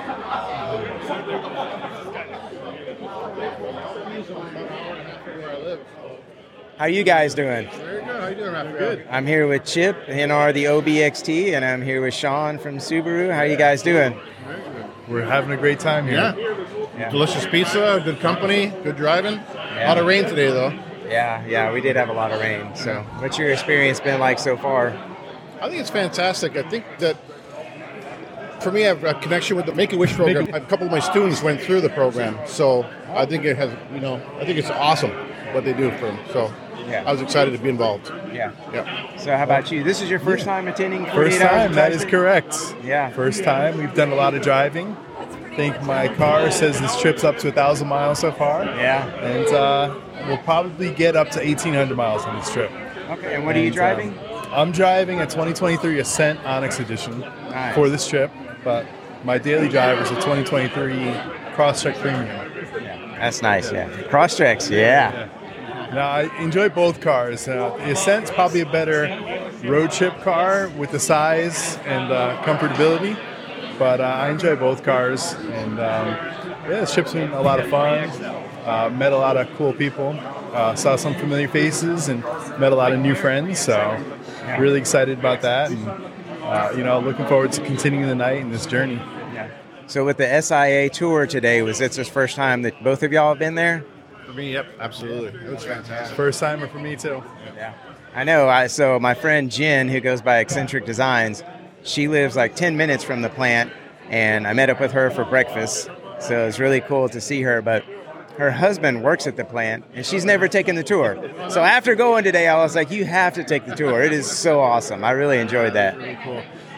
How you guys doing? Very good. How you doing, Raph? Good. I'm here with Chip, N R the O B X T, and I'm here with Sean from Subaru. How you guys doing? We're having a great time here. Yeah. Delicious pizza, good company, good driving. A lot of rain today, though. Yeah, yeah, we did have a lot of rain. So, what's your experience been like so far? I think it's fantastic. I think that for me, I have a connection with the Make-A-Wish program. A couple of my students went through the program, so I think it has, you know, I think it's awesome what they do for them. So Yeah. I was excited to be involved. Yeah. Yeah. So, how about you? This is your first time attending First forty-eight Hours time, of that is Tri-State? correct. Yeah. First time. We've done a lot of driving. I think my car says this trip's up to one thousand miles so far. Yeah. And uh, we'll probably get up to eighteen hundred miles on this trip. Okay, and what are you And, driving? um, I'm driving a twenty twenty-three Ascent Onyx Edition Nice. for this trip, but my daily driver is a twenty twenty-three Crosstrek Premium. That's nice, yeah. Crosstreks, yeah. Now, I enjoy both cars. Uh, the Ascent's probably a better road trip car with the size and uh, comfortability, but uh, I enjoy both cars. And um, yeah, this trip's been a lot of fun. Uh, met a lot of cool people. Uh, saw some familiar faces and met a lot of new friends. So really excited about that. And uh, you know, looking forward to continuing the night and this journey. So, with the S I A tour today, was this the first time that both of y'all have been there? For me, yep, absolutely. It was fantastic. First timer for me too. Yeah. I know. I So my friend Jen, who goes by Eccentric Designs, she lives like ten minutes from the plant, and I met up with her for breakfast. So it's really cool to see her. But her husband works at the plant, and she's never taken the tour. So after going today, I was like, you have to take the tour. It is so awesome. I really enjoyed that. Really cool.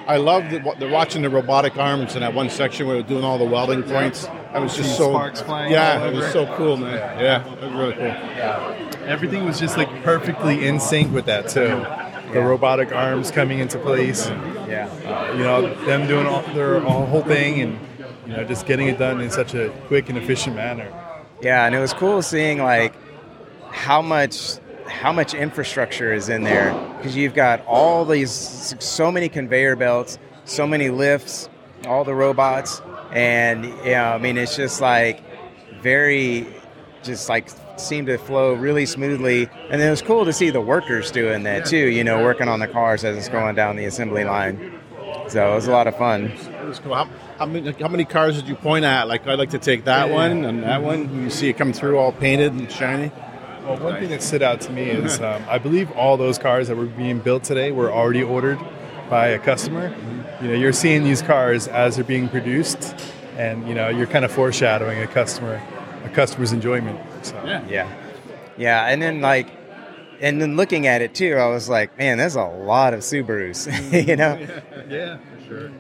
I loved the, the watching the robotic arms in that one section where they were doing all the welding points. That was just See so sparks flying yeah, all it was over. so cool, man. Yeah, it was really cool. Everything was just like perfectly in sync with that too. The robotic arms coming into place. And, Yeah. uh, you know, them doing all, their all, whole thing and, you know, just getting it done in such a quick and efficient manner. Yeah, and it was cool seeing like how much how much infrastructure is in there, because you've got all these so many conveyor belts, so many lifts, all the robots, and yeah, I mean it's just like very just like seemed to flow really smoothly. And it was cool to see the workers doing that too, you know, working on the cars as it's going down the assembly line. So it was a lot of fun. It was cool. How, how many how many cars did you point at? Like I'd like to take that one and that one. You see it come through all painted and shiny. Well, one thing that stood out to me is um, I believe all those cars that were being built today were already ordered by a customer. You know, you're seeing these cars as they're being produced, and you know, you're kind of foreshadowing a customer, a customer's enjoyment. So. Yeah. Yeah. Yeah, and then like and then looking at it too, I was like, man, there's a lot of Subarus, you know? Yeah, for sure.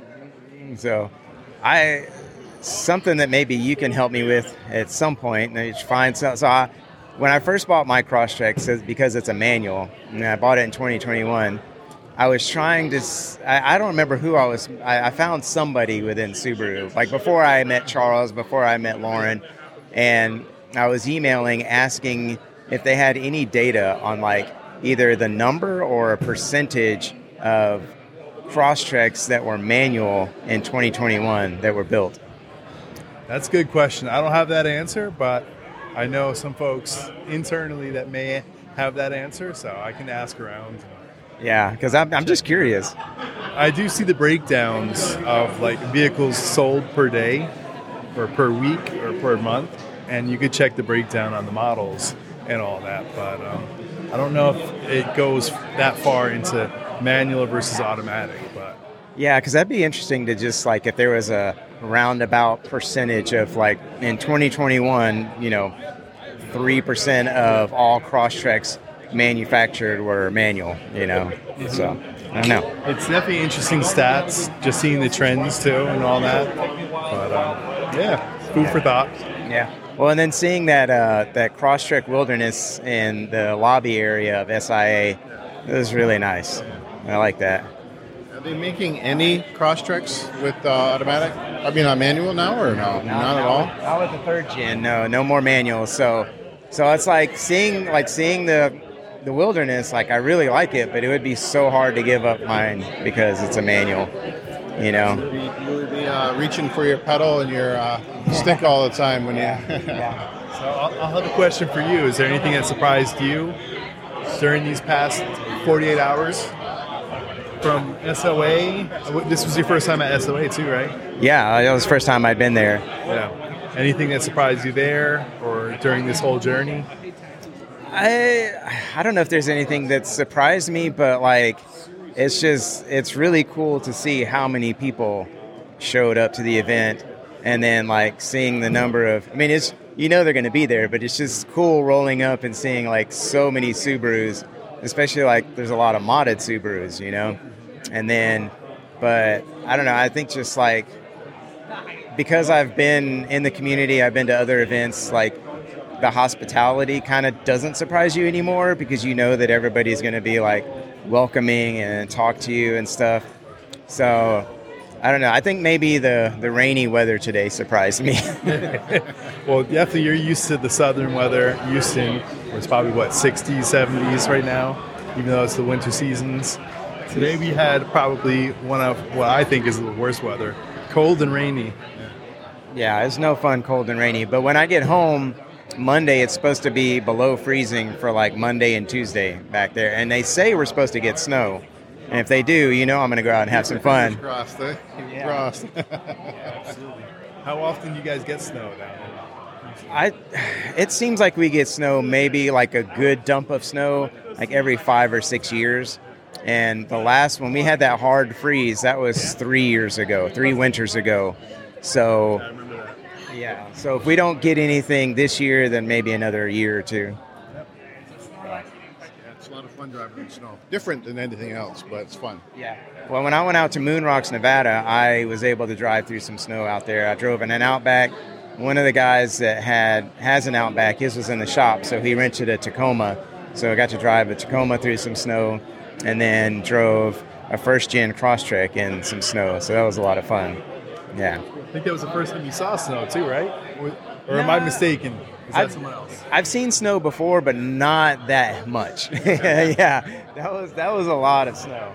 So I something that maybe you can help me with at some point. And it's fine. So, so I, when I first bought my Crosstrek, so because it's a manual, and I bought it in twenty twenty-one, I was trying to, s- I, I don't remember who I was, I, I found somebody within Subaru, like before I met Charles, before I met Lauren, and I was emailing asking if they had any data on like either the number or a percentage of Crosstreks that were manual in twenty twenty-one that were built. That's a good question. I don't have that answer, but I know some folks internally that may have that answer, so I can ask around. Yeah, because I'm, I'm just curious. I do see the breakdowns of like vehicles sold per day or per week or per month, and you could check the breakdown on the models and all that, but um, I don't know if it goes that far into manual versus automatic. But Yeah, because that'd be interesting to just like if there was a roundabout percentage of like in twenty twenty-one, you know, three percent of all Crosstreks manufactured were manual, you know. So I don't know. it's definitely interesting stats, just seeing the trends too and all that. But um, yeah, food for thought. Yeah. Well, and then seeing that uh, that Crosstrek Wilderness in the lobby area of S I A, it was really nice. I like that. Are they making any Crosstreks with uh, automatic? I mean, on manual now or no? Not at all. Not with the third gen. No, no more manuals. So, so it's like seeing like seeing the the Wilderness. Like I really like it, but it would be so hard to give up mine because it's a manual. You know. You would be uh, reaching for your pedal and your uh, stick all the time when you. So I'll, I'll have a question for you. Is there anything that surprised you during these past forty-eight hours from S O A? This was your first time at S O A too, right? Yeah, that was the first time I'd been there. Yeah. Anything that surprised you there or during this whole journey? I I don't know if there's anything that surprised me, but like it's just it's really cool to see how many people showed up to the event, and then like seeing the number of I mean it's you know they're going to be there, but it's just cool rolling up and seeing like so many Subarus, especially like there's a lot of modded Subarus, you know. And then but I don't know, I think just like because I've been in the community, I've been to other events, like the hospitality kind of doesn't surprise you anymore because you know that everybody's going to be like welcoming and talk to you and stuff. So I don't know. I think maybe the, the rainy weather today surprised me. Well, definitely you're used to the southern weather. Houston, where it's probably, what, sixties, seventies right now, even though it's the winter seasons. Today we had probably one of what I think is the worst weather, cold and rainy. Yeah, it's no fun cold and rainy. But when I get home Monday, it's supposed to be below freezing for like Monday and Tuesday back there. And they say we're supposed to get snow. And if they do, you know I'm going to go out and have some fun. Fingers crossed, eh? Fingers Yeah. crossed. Yeah, absolutely. How often do you guys get snow down there? I, it seems like we get snow, maybe like a good dump of snow, like every five or six years. And the last when we had that hard freeze, that was three years ago, three winters ago. So, yeah. So if we don't get anything this year, then maybe another year or two. Yeah, it's a lot of fun driving in snow. Different than anything else, but it's fun. Yeah. Well, when I went out to Moon Rocks, Nevada, I was able to drive through some snow out there. I drove in an Outback. One of the guys that had has an Outback, his was in the shop, so he rented a Tacoma. So I got to drive a Tacoma through some snow, and then drove a first-gen Crosstrek in some snow. So that was a lot of fun. Yeah. I think that was the first time you saw snow too, right? Or, or am I mistaken? Is that I've, someone else? I've seen snow before, but not that much. Yeah, that was that was a lot of snow.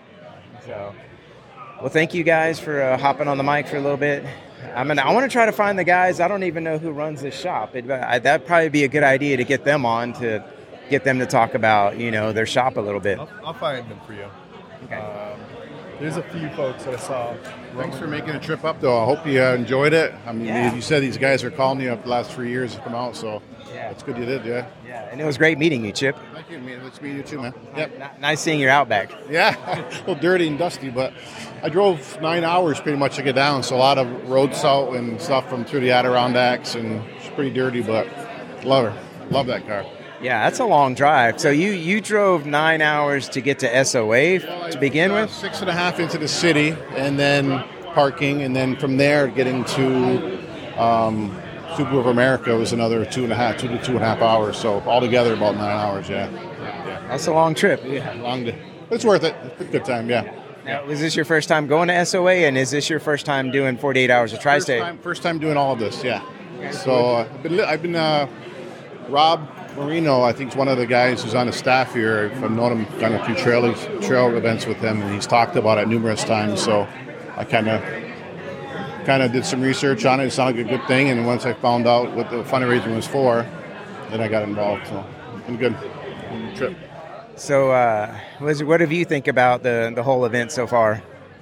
So, well, thank you guys for uh, hopping on the mic for a little bit. I'm gonna, I want to try to find the guys. I don't even know who runs this shop. It, I, that'd probably be a good idea to get them on to get them to talk about, you know, their shop a little bit. I'll, I'll find them for you. Okay. Um, there's a few folks that I saw. Thanks for making a trip up, though. I hope you uh, enjoyed it. I mean, Yeah. you, you said these guys are calling you up the last three years to come out, so Yeah. it's good you did, yeah. Yeah, and it was great meeting you, Chip. Thank you. man. Let's meet you too, man. Yep. N- Nice seeing your Outback. Yeah, a little dirty and dusty, but I drove nine hours pretty much to get down, so a lot of road salt and stuff from through the Adirondacks, and it's pretty dirty, but love her. Love that car. Yeah, that's a long drive. So you, you drove nine hours to get to S O A to begin Uh, with? Six and a half into the city, and then parking, and then from there getting to um, Subaru of America was another two and a half, two to two and a half hours. So altogether about nine hours. Yeah, That's a long trip. yeah, long day. But it's worth it. It's a good time. Yeah. Now, was this your first time going to S O A, and is this your first time doing forty-eight hours of First Tri-State? time, first time doing all of this. Yeah. So uh, I've been, I've been uh, Rob Marino, I think, is one of the guys who's on the staff here. I've known him, done a few trail trail events with him, and he's talked about it numerous times. So I kind of kind of did some research on it. It sounded like a good thing, and once I found out what the fundraising was for, then I got involved. So it's been a good, good trip. So, uh, what what have you think about the the whole event so far?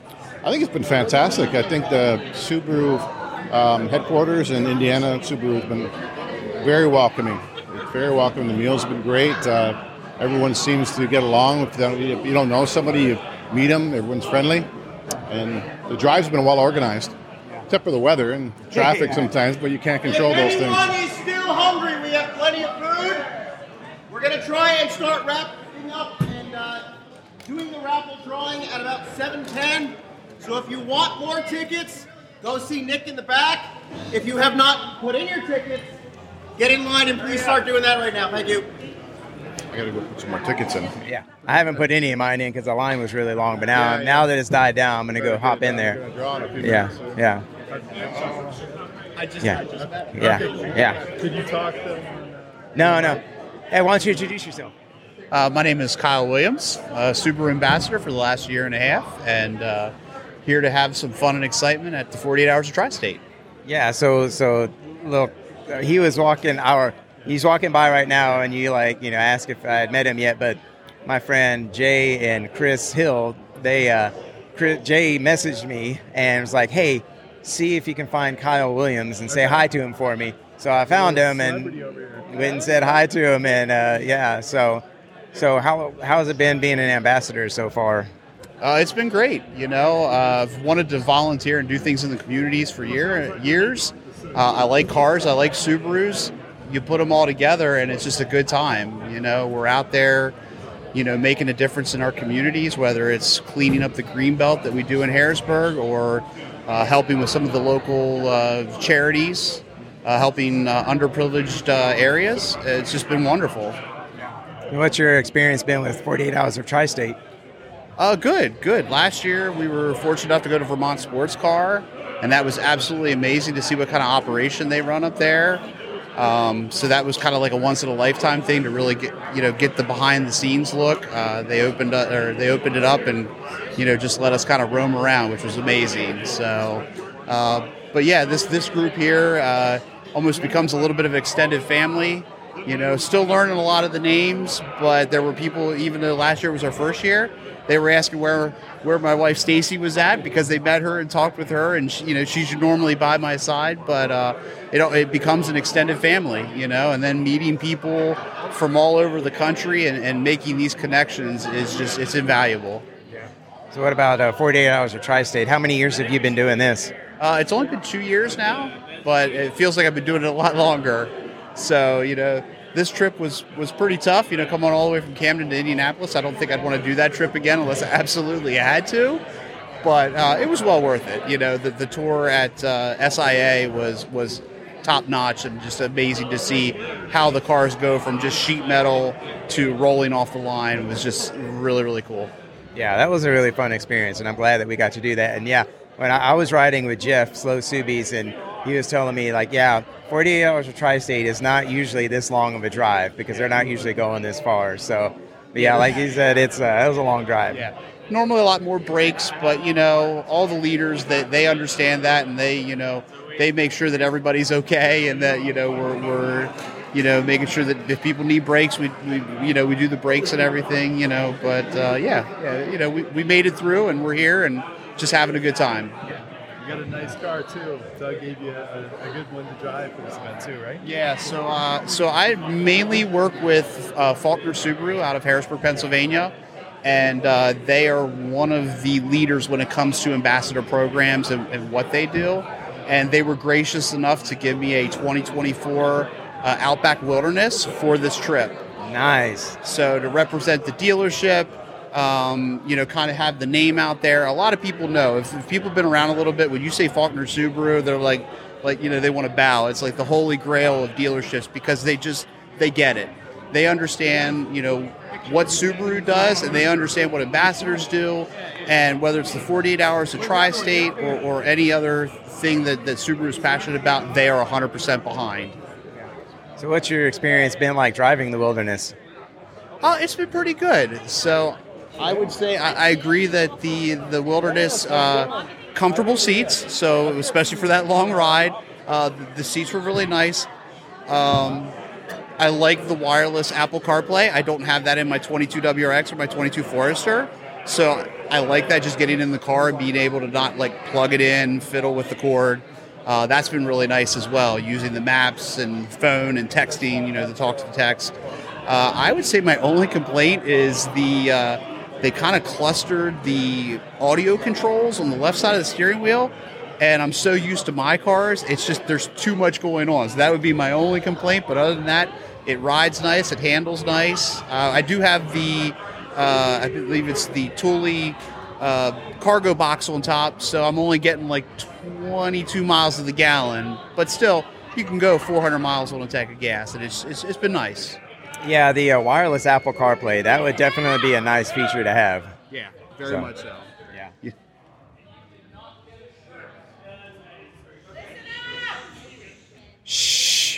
I think it's been fantastic. I think the Subaru um, headquarters in Indiana, Subaru has been very welcoming. Very welcoming. The meals have been great. Uh, everyone seems to get along. If you don't, if you don't know somebody, you meet them. Everyone's friendly. And the drive's been well organized, except for the weather and traffic Yeah. sometimes, but you can't control those If things. anyone is still hungry, we have plenty of food. We're going to try and start wrapping up and uh, doing the raffle drawing at about seven ten. So if you want more tickets, go see Nick in the back. If you have not put in your tickets, get in line and please start doing that right now. Thank you. I got to go put some more tickets in. Yeah, I haven't put any of mine in because the line was really long. But now, Yeah, yeah. now that it's died down, I'm gonna go hop in I'm there. gonna draw in a few Yeah, minutes, so- yeah, I just, yeah, I just yeah, yeah. Could you talk to them? No, no. Hey, why don't you introduce yourself? Uh, my name is Kyle Williams, uh, Subaru ambassador for the last year and a half, and uh, here to have some fun and excitement at the forty-eight Hours of Tri-State. Yeah. So, so look, uh, he was walking our. He's walking by right now, and you like, you know, ask if I had met him yet. But my friend Jay and Chris Hill, they, uh, Chris, Jay messaged me and was like, "Hey, see if you can find Kyle Williams and say hi to him for me." So I found him and went and said hi to him, and uh, yeah. So, so how how has it been being an ambassador so far? Uh, it's been great. You know, uh, I've wanted to volunteer and do things in the communities for year years. Uh, I like cars. I like Subarus. You put them all together, and it's just a good time. You know, we're out there, you know, making a difference in our communities, whether it's cleaning up the green belt that we do in Harrisburg, or uh, helping with some of the local uh, charities, uh, helping uh, underprivileged uh, areas. It's just been wonderful. What's your experience been with forty-eight Hours of Tri-State? Uh, good, good. Last year, we were fortunate enough to go to Vermont Sports Car, and that was absolutely amazing to see what kind of operation they run up there. Um, so that was kind of like a once in a lifetime thing to really get, you know, get the behind the scenes look. Uh, they opened up, or they opened it up, and you know, just let us kind of roam around, which was amazing. So, uh, but yeah, this this group here uh, almost becomes a little bit of an extended family. You know, still learning a lot of the names, but there were people, even though last year was our first year, they were asking where where my wife Stacy was at, because they met her and talked with her, and she, you know, she's normally by my side, but uh, it it becomes an extended family, you know, and then meeting people from all over the country and, and making these connections is just, it's invaluable. So what about uh, forty-eight Hours of Tri-State? How many years have you been doing this? Uh, it's only been two years now, but it feels like I've been doing it a lot longer. So, you know, this trip was was pretty tough. You know, coming all the way from Camden to Indianapolis. I don't think I'd want to do that trip again unless I absolutely had to. But uh, it was well worth it. You know, the the tour at uh, S I A was was top notch and just amazing to see how the cars go from just sheet metal to rolling off the line. It was just really, really cool. Yeah, that was a really fun experience, and I'm glad that we got to do that. And yeah, when I, I was riding with Jeff, Slow Subies, and he was telling me, like, yeah, forty-eight hours of Tri-State is not usually this long of a drive because they're not usually going this far. So, but yeah, like he said, it's uh, it was a long drive. Yeah. Normally a lot more breaks, but, you know, all the leaders, they, they understand that, and they, you know, they make sure that everybody's okay and that, you know, we're, we're you know, making sure that if people need breaks, we, we you know, we do the breaks and everything, you know. But, uh, yeah, yeah, you know, we, we made it through, and we're here and just having a good time. Yeah. You got a nice car, too. Doug gave you a, a good one to drive for this event, too, right? Yeah, so uh, so I mainly work with uh, Faulkner Subaru out of Harrisburg, Pennsylvania. And uh, they are one of the leaders when it comes to ambassador programs and, and what they do. And they were gracious enough to give me a twenty twenty-four uh, Outback Wilderness for this trip. Nice. So to represent the dealership, um, you know, kind of have the name out there. A lot of people know. If, if people have been around a little bit, when you say Faulkner Subaru, they're like, like you know, they want to bow. It's like the holy grail of dealerships because they just, they get it. They understand, you know, what Subaru does, and they understand what ambassadors do, and whether it's the forty-eight hours of Tri-State or, or any other thing that, that Subaru is passionate about, they are one hundred percent behind. So what's your experience been like driving the Wilderness? Oh, it's been pretty good. So I would say I, I agree that the, the Wilderness, uh, comfortable seats, so especially for that long ride, uh, the, the seats were really nice. Um, I like the wireless Apple CarPlay. I don't have that in my twenty-two W R X or my twenty-two Forester. So I like that, just getting in the car and being able to not like plug it in, fiddle with the cord. Uh, that's been really nice as well, using the maps and phone and texting, you know, to talk to the text. Uh, I would say my only complaint is the uh, they kind of clustered the audio controls on the left side of the steering wheel. And I'm so used to my cars, it's just there's too much going on. So that would be my only complaint. But other than that, it rides nice, it handles nice. Uh, I do have the, uh, I believe it's the Thule uh, cargo box on top, so I'm only getting like twenty-two miles to the gallon. But still, you can go four hundred miles on a tank of gas, and it's it's, it's been nice. Yeah, the uh, wireless Apple CarPlay, that would definitely be a nice feature to have. Yeah, very so, much so. Yeah. yeah. Shh.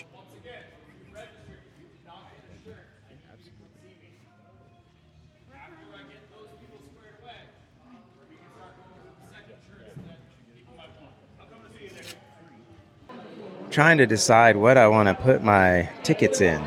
Trying to decide what I want to put my tickets in.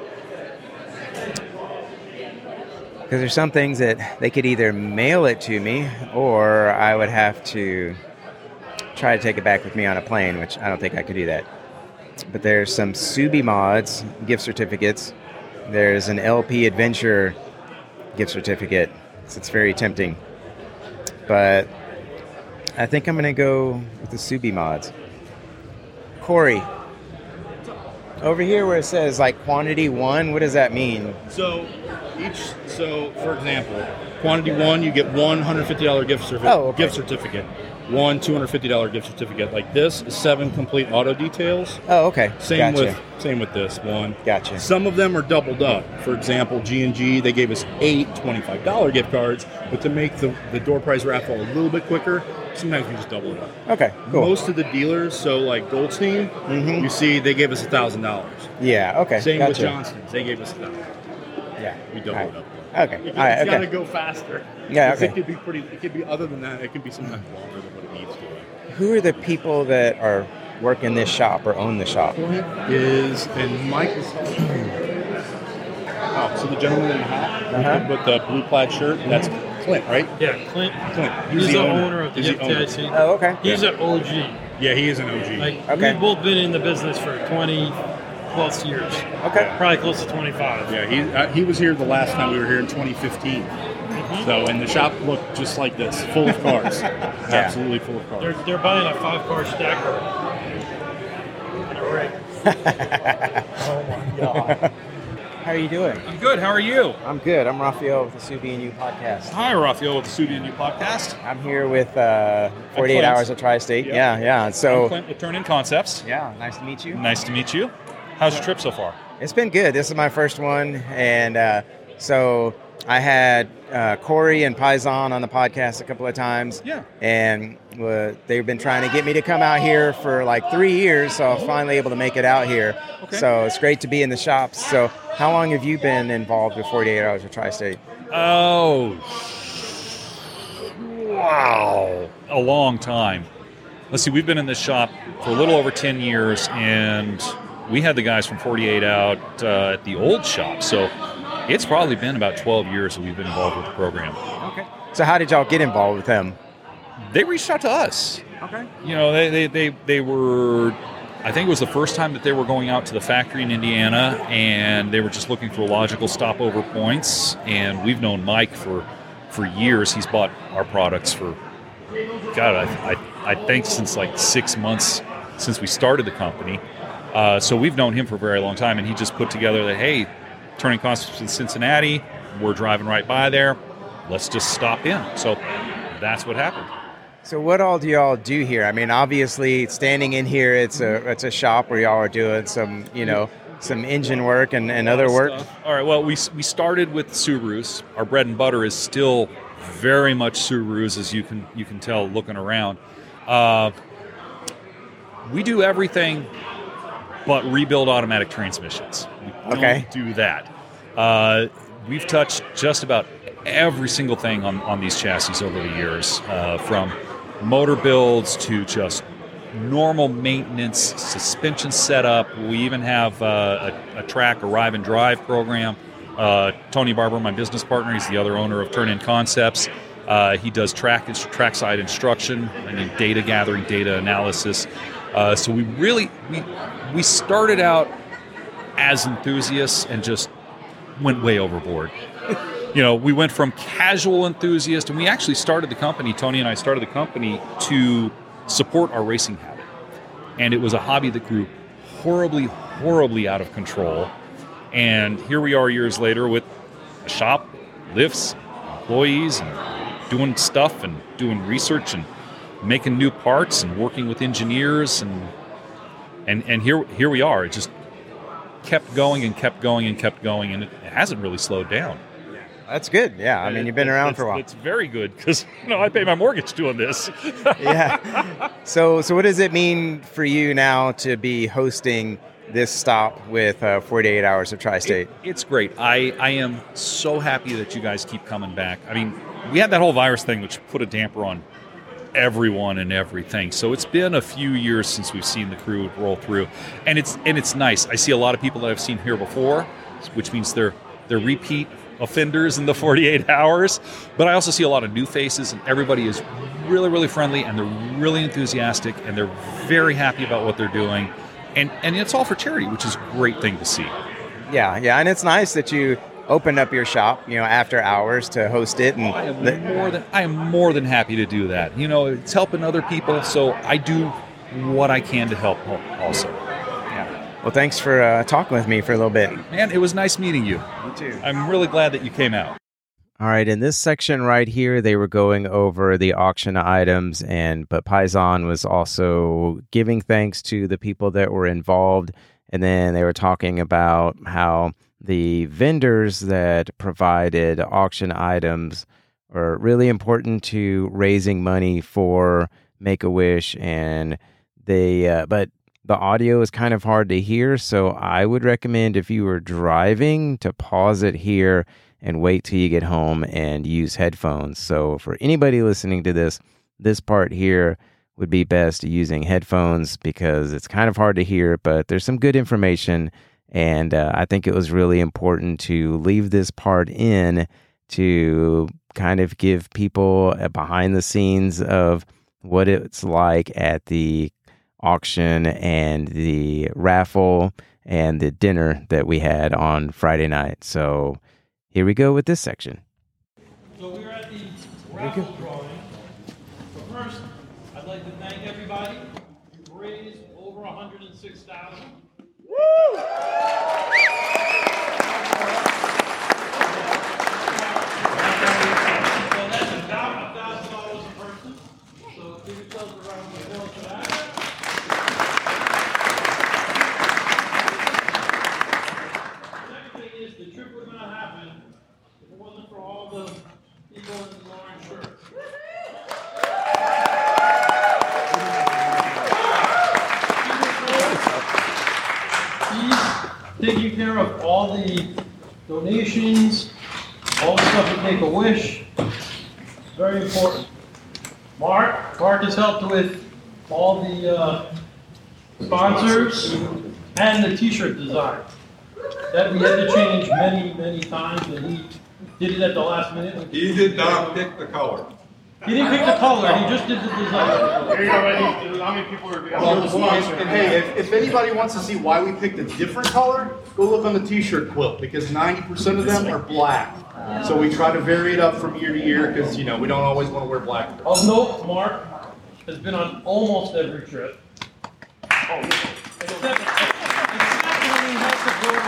Because there's some things that they could either mail it to me or I would have to try to take it back with me on a plane, which I don't think I could do that. But there's some Subi Mods gift certificates. There's an L P Adventure gift certificate. So it's very tempting. But I think I'm going to go with the Subi Mods. Corey, over here where it says like quantity one, what does that mean? So each, so for example, quantity one, you get one one hundred fifty dollars gift certificate. Oh, okay. Gift certificate. One two hundred fifty dollars gift certificate. Like this is seven complete auto details. Oh, okay. Same Gotcha. with same with this one. Gotcha. Some of them are doubled up. For example, G and G, they gave us eight twenty-five dollars gift cards, but to make the, the door prize raffle a little bit quicker, sometimes we just double it up. Okay, cool. Most of the dealers, so like Goldstein, mm-hmm. you see they gave us one thousand dollars. Yeah, okay. Same gotcha. with Johnston's, they gave us one thousand dollars. Yeah. We doubled right. it up. Okay. It, All right. it's Okay. got to go faster. Yeah. Okay. It could be pretty. It could be other than that. It could be sometimes longer than what it needs to be. Who are the people that are working this shop or own the shop? Is and Mike is. Oh, so the gentleman in the hat Uh-huh. with the blue plaid shirt. That's Clint, right? Yeah, Clint. Clint. He's, the, the owner. owner of the He's F D I C. Oh, okay. He's Yeah. an O G. Yeah, he is an O G. Like Okay. we've both been in the business for twenty plus years. Okay. Probably close to twenty-five. Yeah, he uh, he was here the last time we were here in twenty fifteen. Mm-hmm. So, and the shop looked just like this, full of cars. Absolutely full of cars. They're they're buying a five car stacker. All right. Oh my God. How are you doing? I'm good. How are you? I'm good. I'm Raphael with the Subi and You podcast. Hi, Raphael with the Subi and You podcast. I'm here with uh, forty-eight Hours of Tri-State. Yep. Yeah, yeah. So, I'm Clint with Turn In Concepts. Yeah, nice to meet you. Nice to meet you. How's your trip so far? It's been good. This is my first one, and uh, so I had uh, Corey and Paisan on the podcast a couple of times. Yeah. And uh, they've been trying to get me to come out here for like three years, so I was finally able to make it out here. Okay. So it's great to be in the shops. So how long have you been involved with forty-eight Hours of Tri-State? Oh, wow. A long time. Let's see, we've been in this shop for a little over ten years, and we had the guys from forty-eight out uh, at the old shop. So it's probably been about twelve years that we've been involved with the program. Okay. So how did y'all get involved with them? They reached out to us. Okay. You know, they, they, they, they were, I think it was the first time that they were going out to the factory in Indiana, and they were just looking for logical stopover points. And we've known Mike for, for years. He's bought our products for, God, I, I, I think since like six months since we started the company. Uh, so we've known him for a very long time, and he just put together that, hey, Turn In Concepts in Cincinnati, we're driving right by there, let's just stop in. So that's what happened. So what all do y'all do here? I mean, obviously, standing in here, it's a it's a shop where y'all are doing some, you know, some engine work and, and other work. Stuff. All right, well, we we started with Subarus. Our bread and butter is still very much Subarus, as you can you can tell looking around. Uh, we do everything but rebuild automatic transmissions. We Okay. don't do that. Uh, we've touched just about every single thing on, on these chassis over the years, uh, from motor builds to just normal maintenance, suspension setup. We even have uh, a, a track arrive and drive program. Uh, Tony Barber, my business partner, he's the other owner of Turn In Concepts. Uh, he does track trackside instruction and then data gathering, data analysis. Uh, so we really we we started out as enthusiasts and just went way overboard. You know, we went from casual enthusiast, and we actually started the company, Tony and I started the company to support our racing habit. And it was a hobby that grew horribly, horribly out of control. And here we are years later with a shop, lifts, employees, and doing stuff and doing research and making new parts and working with engineers. And and, and here, here we are. It just kept going and kept going and kept going, and it hasn't really slowed down. That's good. Yeah, I mean, you've been around for a while. It's very good because, you know, I pay my mortgage doing this. Yeah. So, so what does it mean for you now to be hosting this stop with uh, forty-eight Hours of Tri-State? It, it's great. I, I am so happy that you guys keep coming back. I mean, we had that whole virus thing, which put a damper on everyone and everything. So it's been a few years since we've seen the crew roll through, and it's and it's nice. I see a lot of people that I've seen here before, which means they're they're repeat offenders in the forty-eight hours, but I also see a lot of new faces, and everybody is really, really friendly, and they're really enthusiastic, and they're very happy about what they're doing, and and it's all for charity, which is a great thing to see. Yeah, yeah, and it's nice that you opened up your shop, you know, after hours to host it, and I am the, more than I am more than happy to do that. You know, it's helping other people, so I do what I can to help also. Well, thanks for uh, talking with me for a little bit. Man, it was nice meeting you. You too. I'm really glad that you came out. All right, in this section right here, they were going over the auction items, and but Paisan was also giving thanks to the people that were involved, and then they were talking about how the vendors that provided auction items are really important to raising money for Make-A-Wish, and they, uh, but the audio is kind of hard to hear, so I would recommend if you were driving to pause it here and wait till you get home and use headphones. So for anybody listening to this, this part here would be best using headphones because it's kind of hard to hear, but there's some good information, and uh, I think it was really important to leave this part in to kind of give people a behind the scenes of what it's like at the auction and the raffle and the dinner that we had on Friday night. So here we go with this section. So we're at the raffle drawing. But first, I'd like to thank everybody. We've raised over one hundred six thousand dollars. Woo! taking care of all the donations, all the stuff at Make-A-Wish. Very important. Mark, Mark has helped with all the uh, sponsors and the t-shirt design. That we had to change many, many times, and he did it at the last minute. He did not pick the color. He didn't pick the color, he just did the design. Here you go, Eddie. How many people are Well, and, and hey, if, if anybody wants to see why we picked a different color, go look on the t-shirt quilt, because ninety percent of them are black. So we try to vary it up from year to year, because, you know, we don't always want to wear black. Of note, Mark has been on almost every trip. Oh, except, except when he has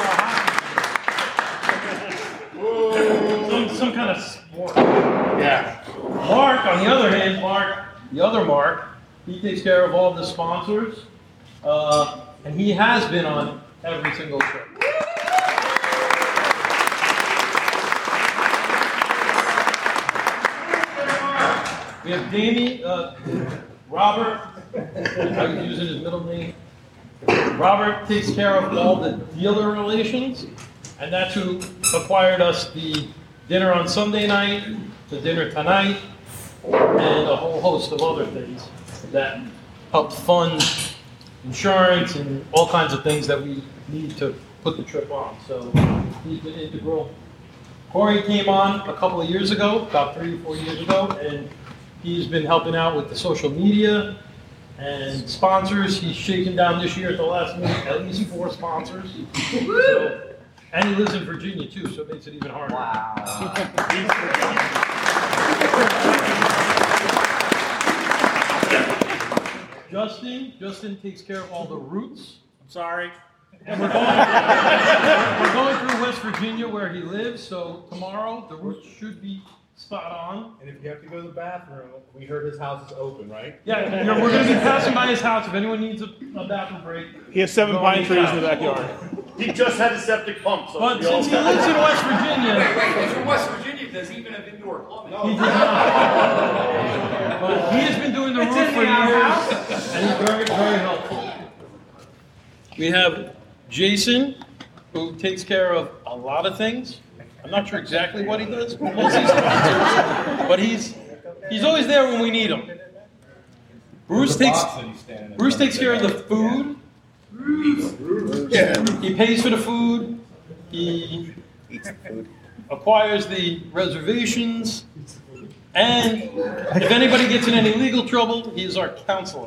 to go to a hockey. Some, some kind of sport. Yeah. Mark, on the other hand, Mark, the other Mark, he takes care of all the sponsors, uh, and he has been on every single trip. We have Damie, uh, Robert, I was using his middle name. Robert takes care of all the dealer relations, and that's who acquired us the dinner on Sunday night, the dinner tonight, and a whole host of other things that help fund insurance and all kinds of things that we need to put the trip on. So he's been integral. Corey came on a couple of years ago, about three or four years ago, and he's been helping out with the social media and sponsors. He's shaken down this year at the last minute, at least four sponsors. So, and he lives in Virginia too, so it makes it even harder. Wow. Justin, Justin takes care of all the routes. I'm sorry. And we're going, we're going through West Virginia where he lives, so tomorrow the route should be spot on. And if you have to go to the bathroom, we heard his house is open, right? Yeah, you know, we're going to be passing by his house. If anyone needs a, a bathroom break, he has seven go pine in trees house. in the backyard. He just had a septic pump, so But since he lives in West Virginia, Wait, wait, he's from West Virginia. Does he even have indoor plumbing? he does not. But he has been doing the It's roof in for the outhouse. years, and he's very, very helpful. We have Jason, who takes care of a lot of things. I'm not sure exactly what he does, but he's he's always there when we need him. Bruce takes Bruce takes care of the food. He pays for the food. He acquires the reservations. And if anybody gets in any legal trouble, he's our counselor.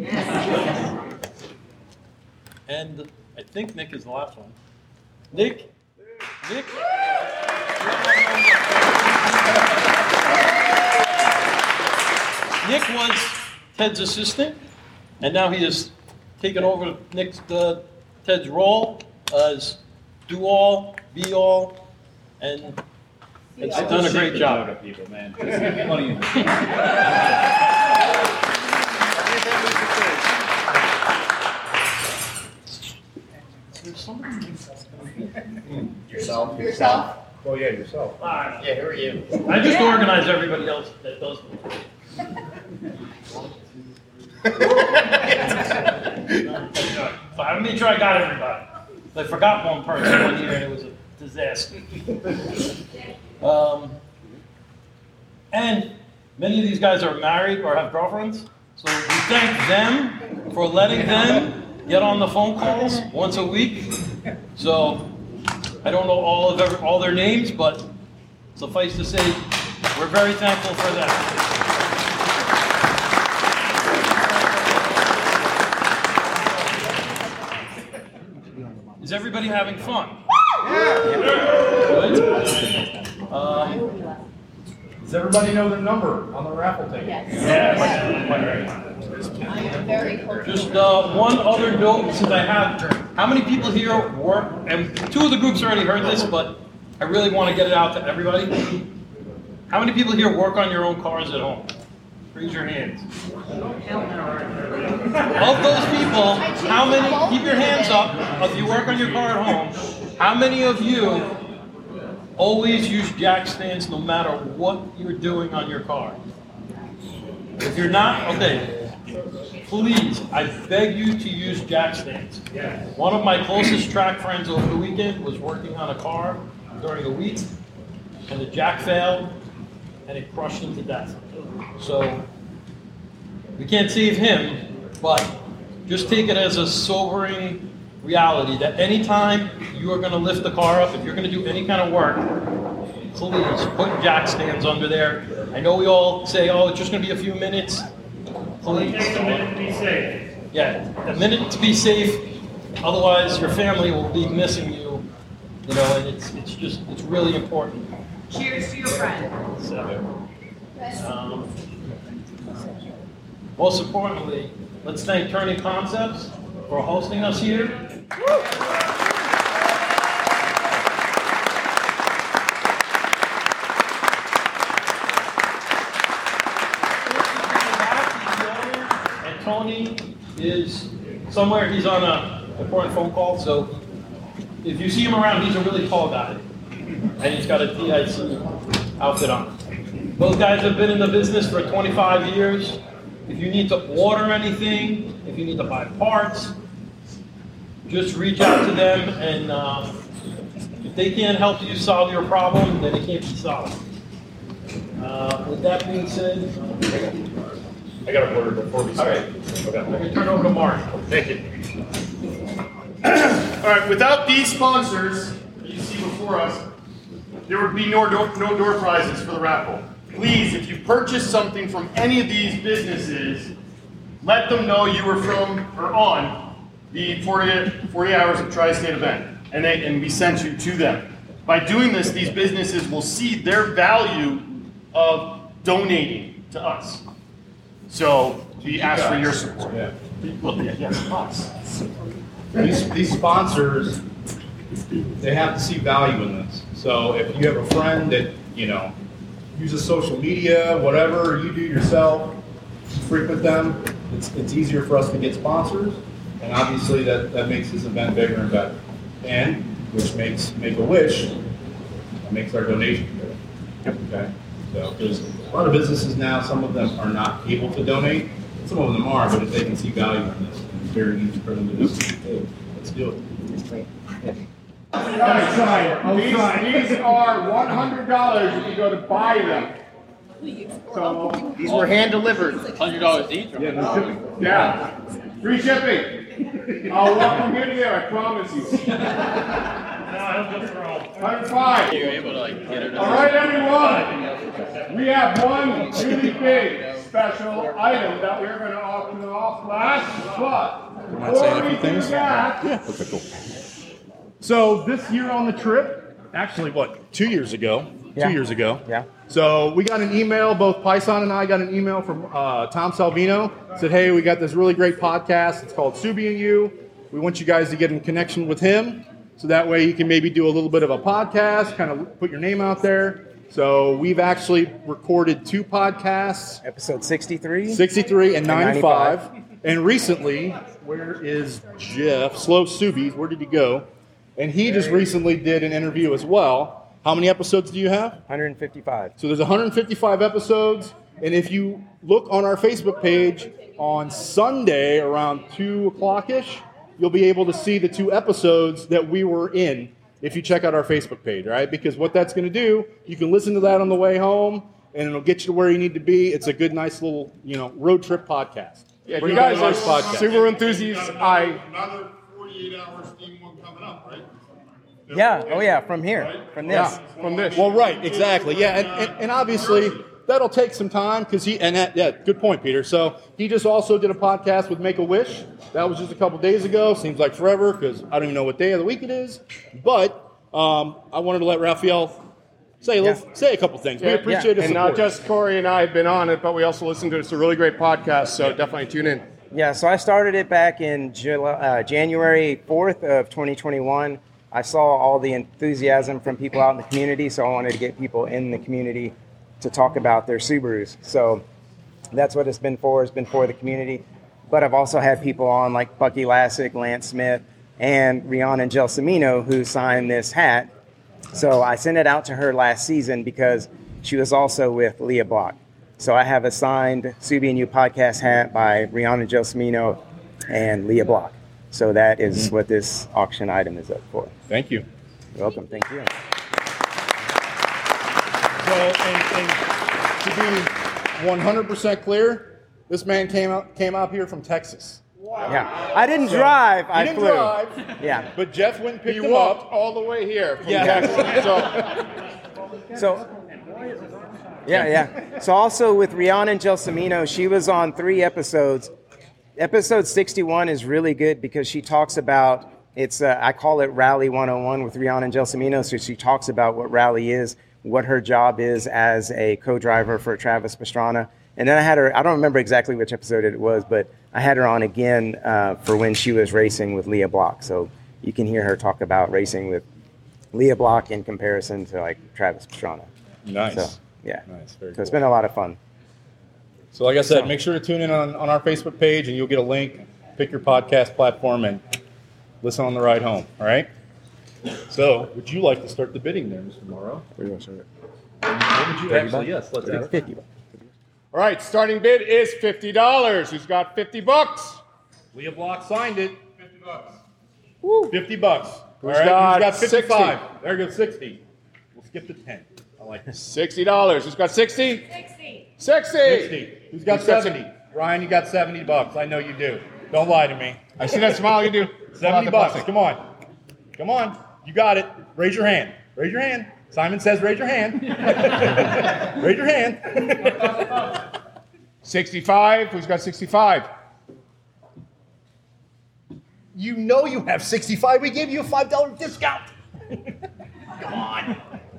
And I think Nick is the last one. Nick? Nick? Nick was Ted's assistant, and now he has taken over Nick's, uh, Ted's role as do all, be all, and it's done a great job. People, man. Yourself. Yourself. Oh yeah, yourself. Ah, Yeah, who are you? I just organize everybody else that does Let me try I got everybody. I forgot one person one year and it was a disaster. Um, and many of these guys are married or have girlfriends, so we thank them for letting them get on the phone calls once a week. So I don't know all of every, all their names, but suffice to say, we're very thankful for that. Is everybody having fun? Good. Um, Does everybody know their number on the raffle ticket? Yes. Just uh, one other note, since I have, how many people here work, and two of the groups already heard this, but I really want to get it out to everybody. How many people here work on your own cars at home? Raise your hands. Of those people, how many, keep your hands up, if you work on your car at home, how many of you always use jack stands no matter what you're doing on your car? If you're not, okay. please, I beg you to use jack stands. One of my closest track friends over the weekend was working on a car during the week, and the jack failed, and it crushed him to death. So we can't save him, but just take it as a sobering reality that anytime you are going to lift the car up, if you're going to do any kind of work, please put jack stands under there. I know we all say, oh, it's just going to be a few minutes. Please. Take a minute to be safe. Yeah, a minute to be safe. Otherwise, your family will be missing you. You know, and it's it's just it's really important. Cheers to your friend. So, um, most importantly, let's thank Turning Concepts for hosting us here. And Tony is somewhere. He's on a important phone call, so if you see him around, he's a really tall guy, and he's got a T I C outfit on. Those guys have been in the business for twenty-five years. If you need to order anything, if you need to buy parts, just reach out to them, and uh, if they can't help you solve your problem, then it can't be solved. Uh, with that being said, I got a order before we start. All right. Okay. I'm going to turn over to Mark. Thank you. All right, without these sponsors that you see before us, there would be no door, no door prizes for the raffle. Please, if you purchase something from any of these businesses, let them know you were from or on the forty, forty hours of Tri-State event, and, they, and we sent you to them. By doing this, these businesses will see their value of donating to us. So we ask for your support. Yeah. Well, yeah, yes, us. These, these sponsors, they have to see value in this. So if you have a friend that, you know, uses social media, whatever you do yourself, frequent them, it's, it's easier for us to get sponsors. And obviously that, that makes this event bigger and better. And which makes Make-A-Wish, that makes our donation bigger. Okay? So there's a lot of businesses now, some of them are not able to donate. Some of them are, but if they can see value in this, it's very easy for them to do. Hey, let's do it. Outside, these, these are one hundred dollars if you go to buy them. So These were hand delivered. one hundred dollars each? Yeah, no shipping. Yeah, free shipping. I'll walk from here to there, I promise you. one hundred five. You're able to like get it. All right, everyone. We have one really big special item that we're going to auction off last, but Mind saying a few before we do things? that, Yeah. Okay, cool. So this year on the trip, actually, what, two years ago? Yeah. Two years ago. Yeah. So we got an email, both Python and I got an email from uh, Tom Salvino. Said, hey, we got this really great podcast. It's called Subi and You. We want you guys to get in connection with him. So that way you can maybe do a little bit of a podcast, kind of put your name out there. So we've actually recorded two podcasts. Episode sixty-three. sixty-three and And ninety-five. ninety-five. And recently, where is Jeff? Slow Subies, where did he go? And he just recently did an interview as well. How many episodes do you have? one hundred fifty-five. So there's one hundred fifty-five episodes. And if you look on our Facebook page on Sunday around two o'clock-ish, you'll be able to see the two episodes that we were in if you check out our Facebook page, right? Because what that's going to do, you can listen to that on the way home, and it'll get you to where you need to be. It's a good, nice little, you know, road trip podcast. yeah, Pretty you guys nice are podcast. super enthusiasts. I Another forty-eight hour steam one coming up, right? Yeah. Oh, yeah. From here. From this. yeah, from this. Well, right, exactly, yeah, and, and, and obviously that'll take some time because he and that, yeah, good point, Peter. So he just also did a podcast with Make-A-Wish. That was just a couple days ago. Seems like forever because I don't even know what day of the week it is. But um, I wanted to let Raphael say a little, Yeah. say a couple things. We Yeah, appreciate his And support. not just Corey and I have been on it, but we also listen to it. It's a really great podcast, so definitely tune in. Yeah, so I started it back in July, uh, January fourth of twenty twenty-one. I saw all the enthusiasm from people out in the community, so I wanted to get people in the community to talk about their Subarus. So that's what it's been for. It's been for the community. But I've also had people on like Bucky Lassick, Lance Smith, and Rihanna Gelsomino who signed this hat. So I sent it out to her last season because she was also with Leah Block. So I have a signed Subi and You podcast hat by Rihanna Gelsomino and Leah Block. So that is mm-hmm. what this auction item is up for. Thank you. You're welcome. Thank you. So, and, and to be one hundred percent clear, this man came out came out here from Texas. Wow. Yeah, I didn't so, drive. I didn't flew. drive. Yeah, but Jeff went and picked he him walked up all the way here from yeah. Texas. So, so yeah, yeah. So also with Rihanna Gelsomino, she was on three episodes. Episode sixty-one is really good because she talks about it's. Uh, I call it Rally one oh one with Rihanna Gelsomino. So she talks about what rally is, what her job is as a co-driver for Travis Pastrana. And then I had her, I don't remember exactly which episode it was, but I had her on again uh, for when she was racing with Leah Block. So you can hear her talk about racing with Leah Block in comparison to like Travis Pastrana. Nice. So, yeah. Nice. Very so cool. It's been a lot of fun. So like I said, make sure to tune in on, on our Facebook page and you'll get a link. Pick your podcast platform and listen on the ride home. All right? So would you like to start the bidding there, Mister Morrow? Where do you want to start it? What would you actually, yes, let's have it. fifty. All right, starting bid is fifty dollars. Who's got fifty bucks? Leah Block signed it. fifty bucks. Woo. fifty bucks. Who's All right, got, who's got fifty-five? sixty? There goes sixty. We'll skip the ten. I like this. sixty dollars. Who's got sixty? sixty. sixty. sixty. Who's got Who's got seventy? Ryan, you got seventy bucks. I know you do. Don't lie to me. I see that smile you do. seventy bucks. Come on. Come on. You got it. Raise your hand. Raise your hand. Simon says raise your hand. Raise your hand. sixty-five. Who's got sixty-five? You know you have sixty-five. We gave you a five dollar discount. Come on.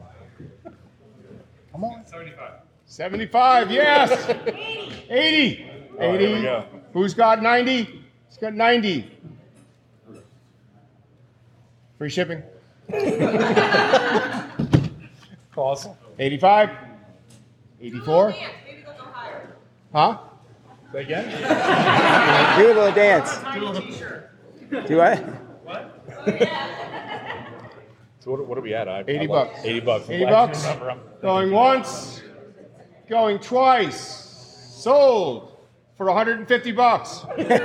Come on. seventy-five. seventy-five, yes. eighty. eighty. Oh, there we eighty. go. Who's got ninety? Who's got ninety? Free shipping. Awesome. eighty-five. eighty-four. Huh? Say again? Do a little dance. Do what? So what, what are we at? I, eighty I love- bucks. eighty bucks. I'm eighty glad you bucks. remember 'em. Going once. Going twice. Sold for one hundred fifty bucks.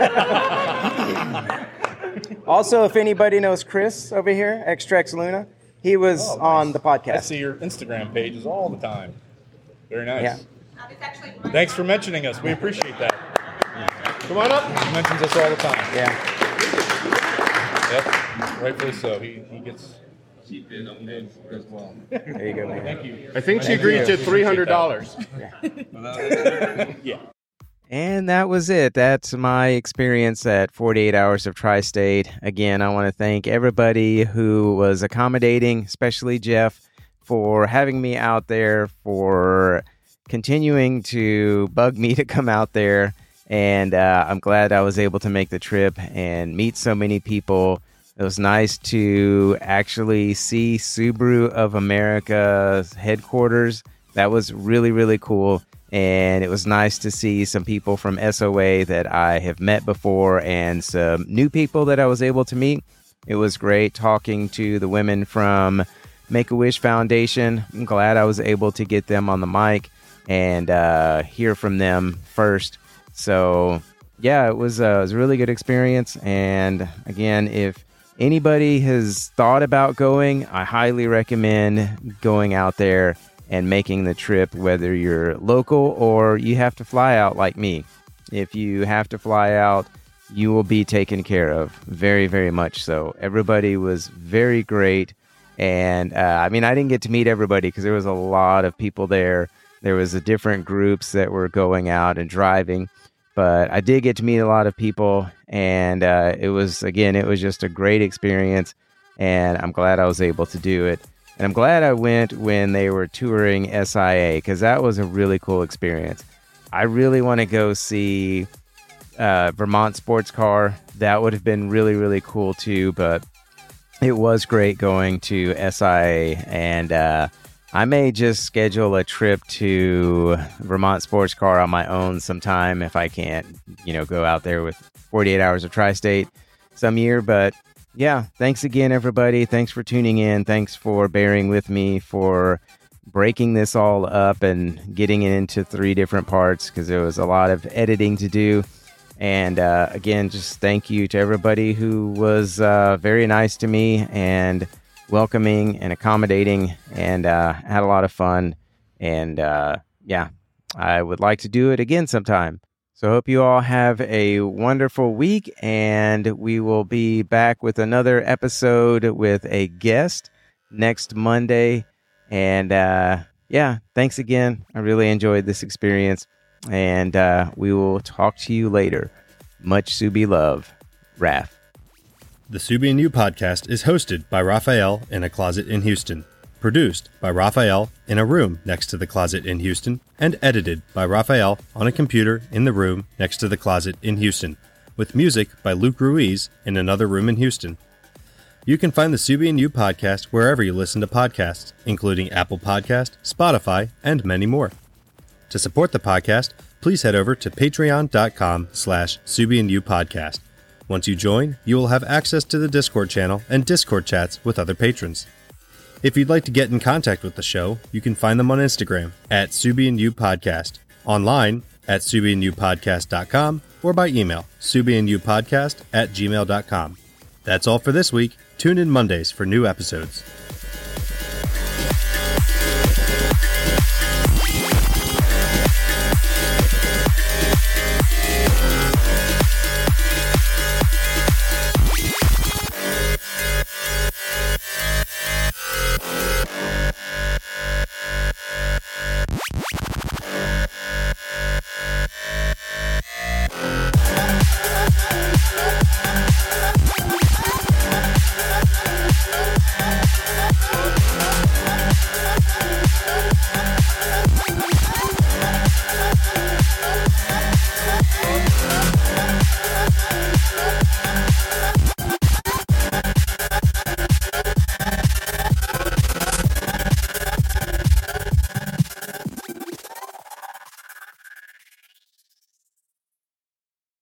Also, if anybody knows Chris over here, Extrex Luna, he was Oh, nice. on the podcast. I see your Instagram pages all the time. Very nice. Yeah. Thanks for mentioning us. We appreciate that. Come on up. He mentions us all the time. Yeah. Yep. Rightfully so. He, he gets cheap in as well. There you go, man. Thank you. I think she Thank agreed you. to three hundred dollars. Yeah. And that was it. That's my experience at forty-eight Hours of Tri-State. Again, I want to thank everybody who was accommodating, especially Jeff, for having me out there, for continuing to bug me to come out there. And uh, I'm glad I was able to make the trip and meet so many people. It was nice to actually see Subaru of America's headquarters. That was really, really cool. And it was nice to see some people from S O A that I have met before and some new people that I was able to meet. It was great talking to the women from Make-A-Wish Foundation. I'm glad I was able to get them on the mic and uh, hear from them first. So, yeah, it was, uh, it was a really good experience. And again, if anybody has thought about going, I highly recommend going out there and making the trip, whether you're local or you have to fly out like me. If you have to fly out, you will be taken care of. Very, very much so. Everybody was very great. And, uh, I mean, I didn't get to meet everybody because there was a lot of people there. There was a different groups that were going out and driving. But I did get to meet a lot of people. And uh, it was, again, it was just a great experience. And I'm glad I was able to do it. And I'm glad I went when they were touring S I A because that was a really cool experience. I really want to go see uh, Vermont Sports Car. That would have been really, really cool too. But it was great going to S I A. And uh, I may just schedule a trip to Vermont Sports Car on my own sometime if I can't, you know, go out there with forty-eight Hours of Tri-State some year. But yeah, thanks again, everybody. Thanks for tuning in. Thanks for bearing with me for breaking this all up and getting it into three different parts because there was a lot of editing to do. And uh, again, just thank you to everybody who was uh, very nice to me and welcoming and accommodating, and uh, had a lot of fun. And uh, yeah, I would like to do it again sometime. So I hope you all have a wonderful week, and we will be back with another episode with a guest next Monday. And uh, yeah, thanks again. I really enjoyed this experience, and uh, we will talk to you later. Much Subi love, Raph. The Subi and You podcast is hosted by Raphael in a closet in Houston, produced by Raphael in a room next to the closet in Houston, and edited by Raphael on a computer in the room next to the closet in Houston, with music by Luke Ruiz in another room in Houston. You can find the Subi and You podcast wherever you listen to podcasts, including Apple Podcast, Spotify, and many more. To support the podcast, please head over to patreon.com slash Subi and You podcast. Once you join, you will have access to the Discord channel and Discord chats with other patrons. If you'd like to get in contact with the show, you can find them on Instagram at Subi and You Podcast, online at subi and you podcast dot com, or by email, subi and you podcast at gmail dot com. That's all for this week. Tune in Mondays for new episodes.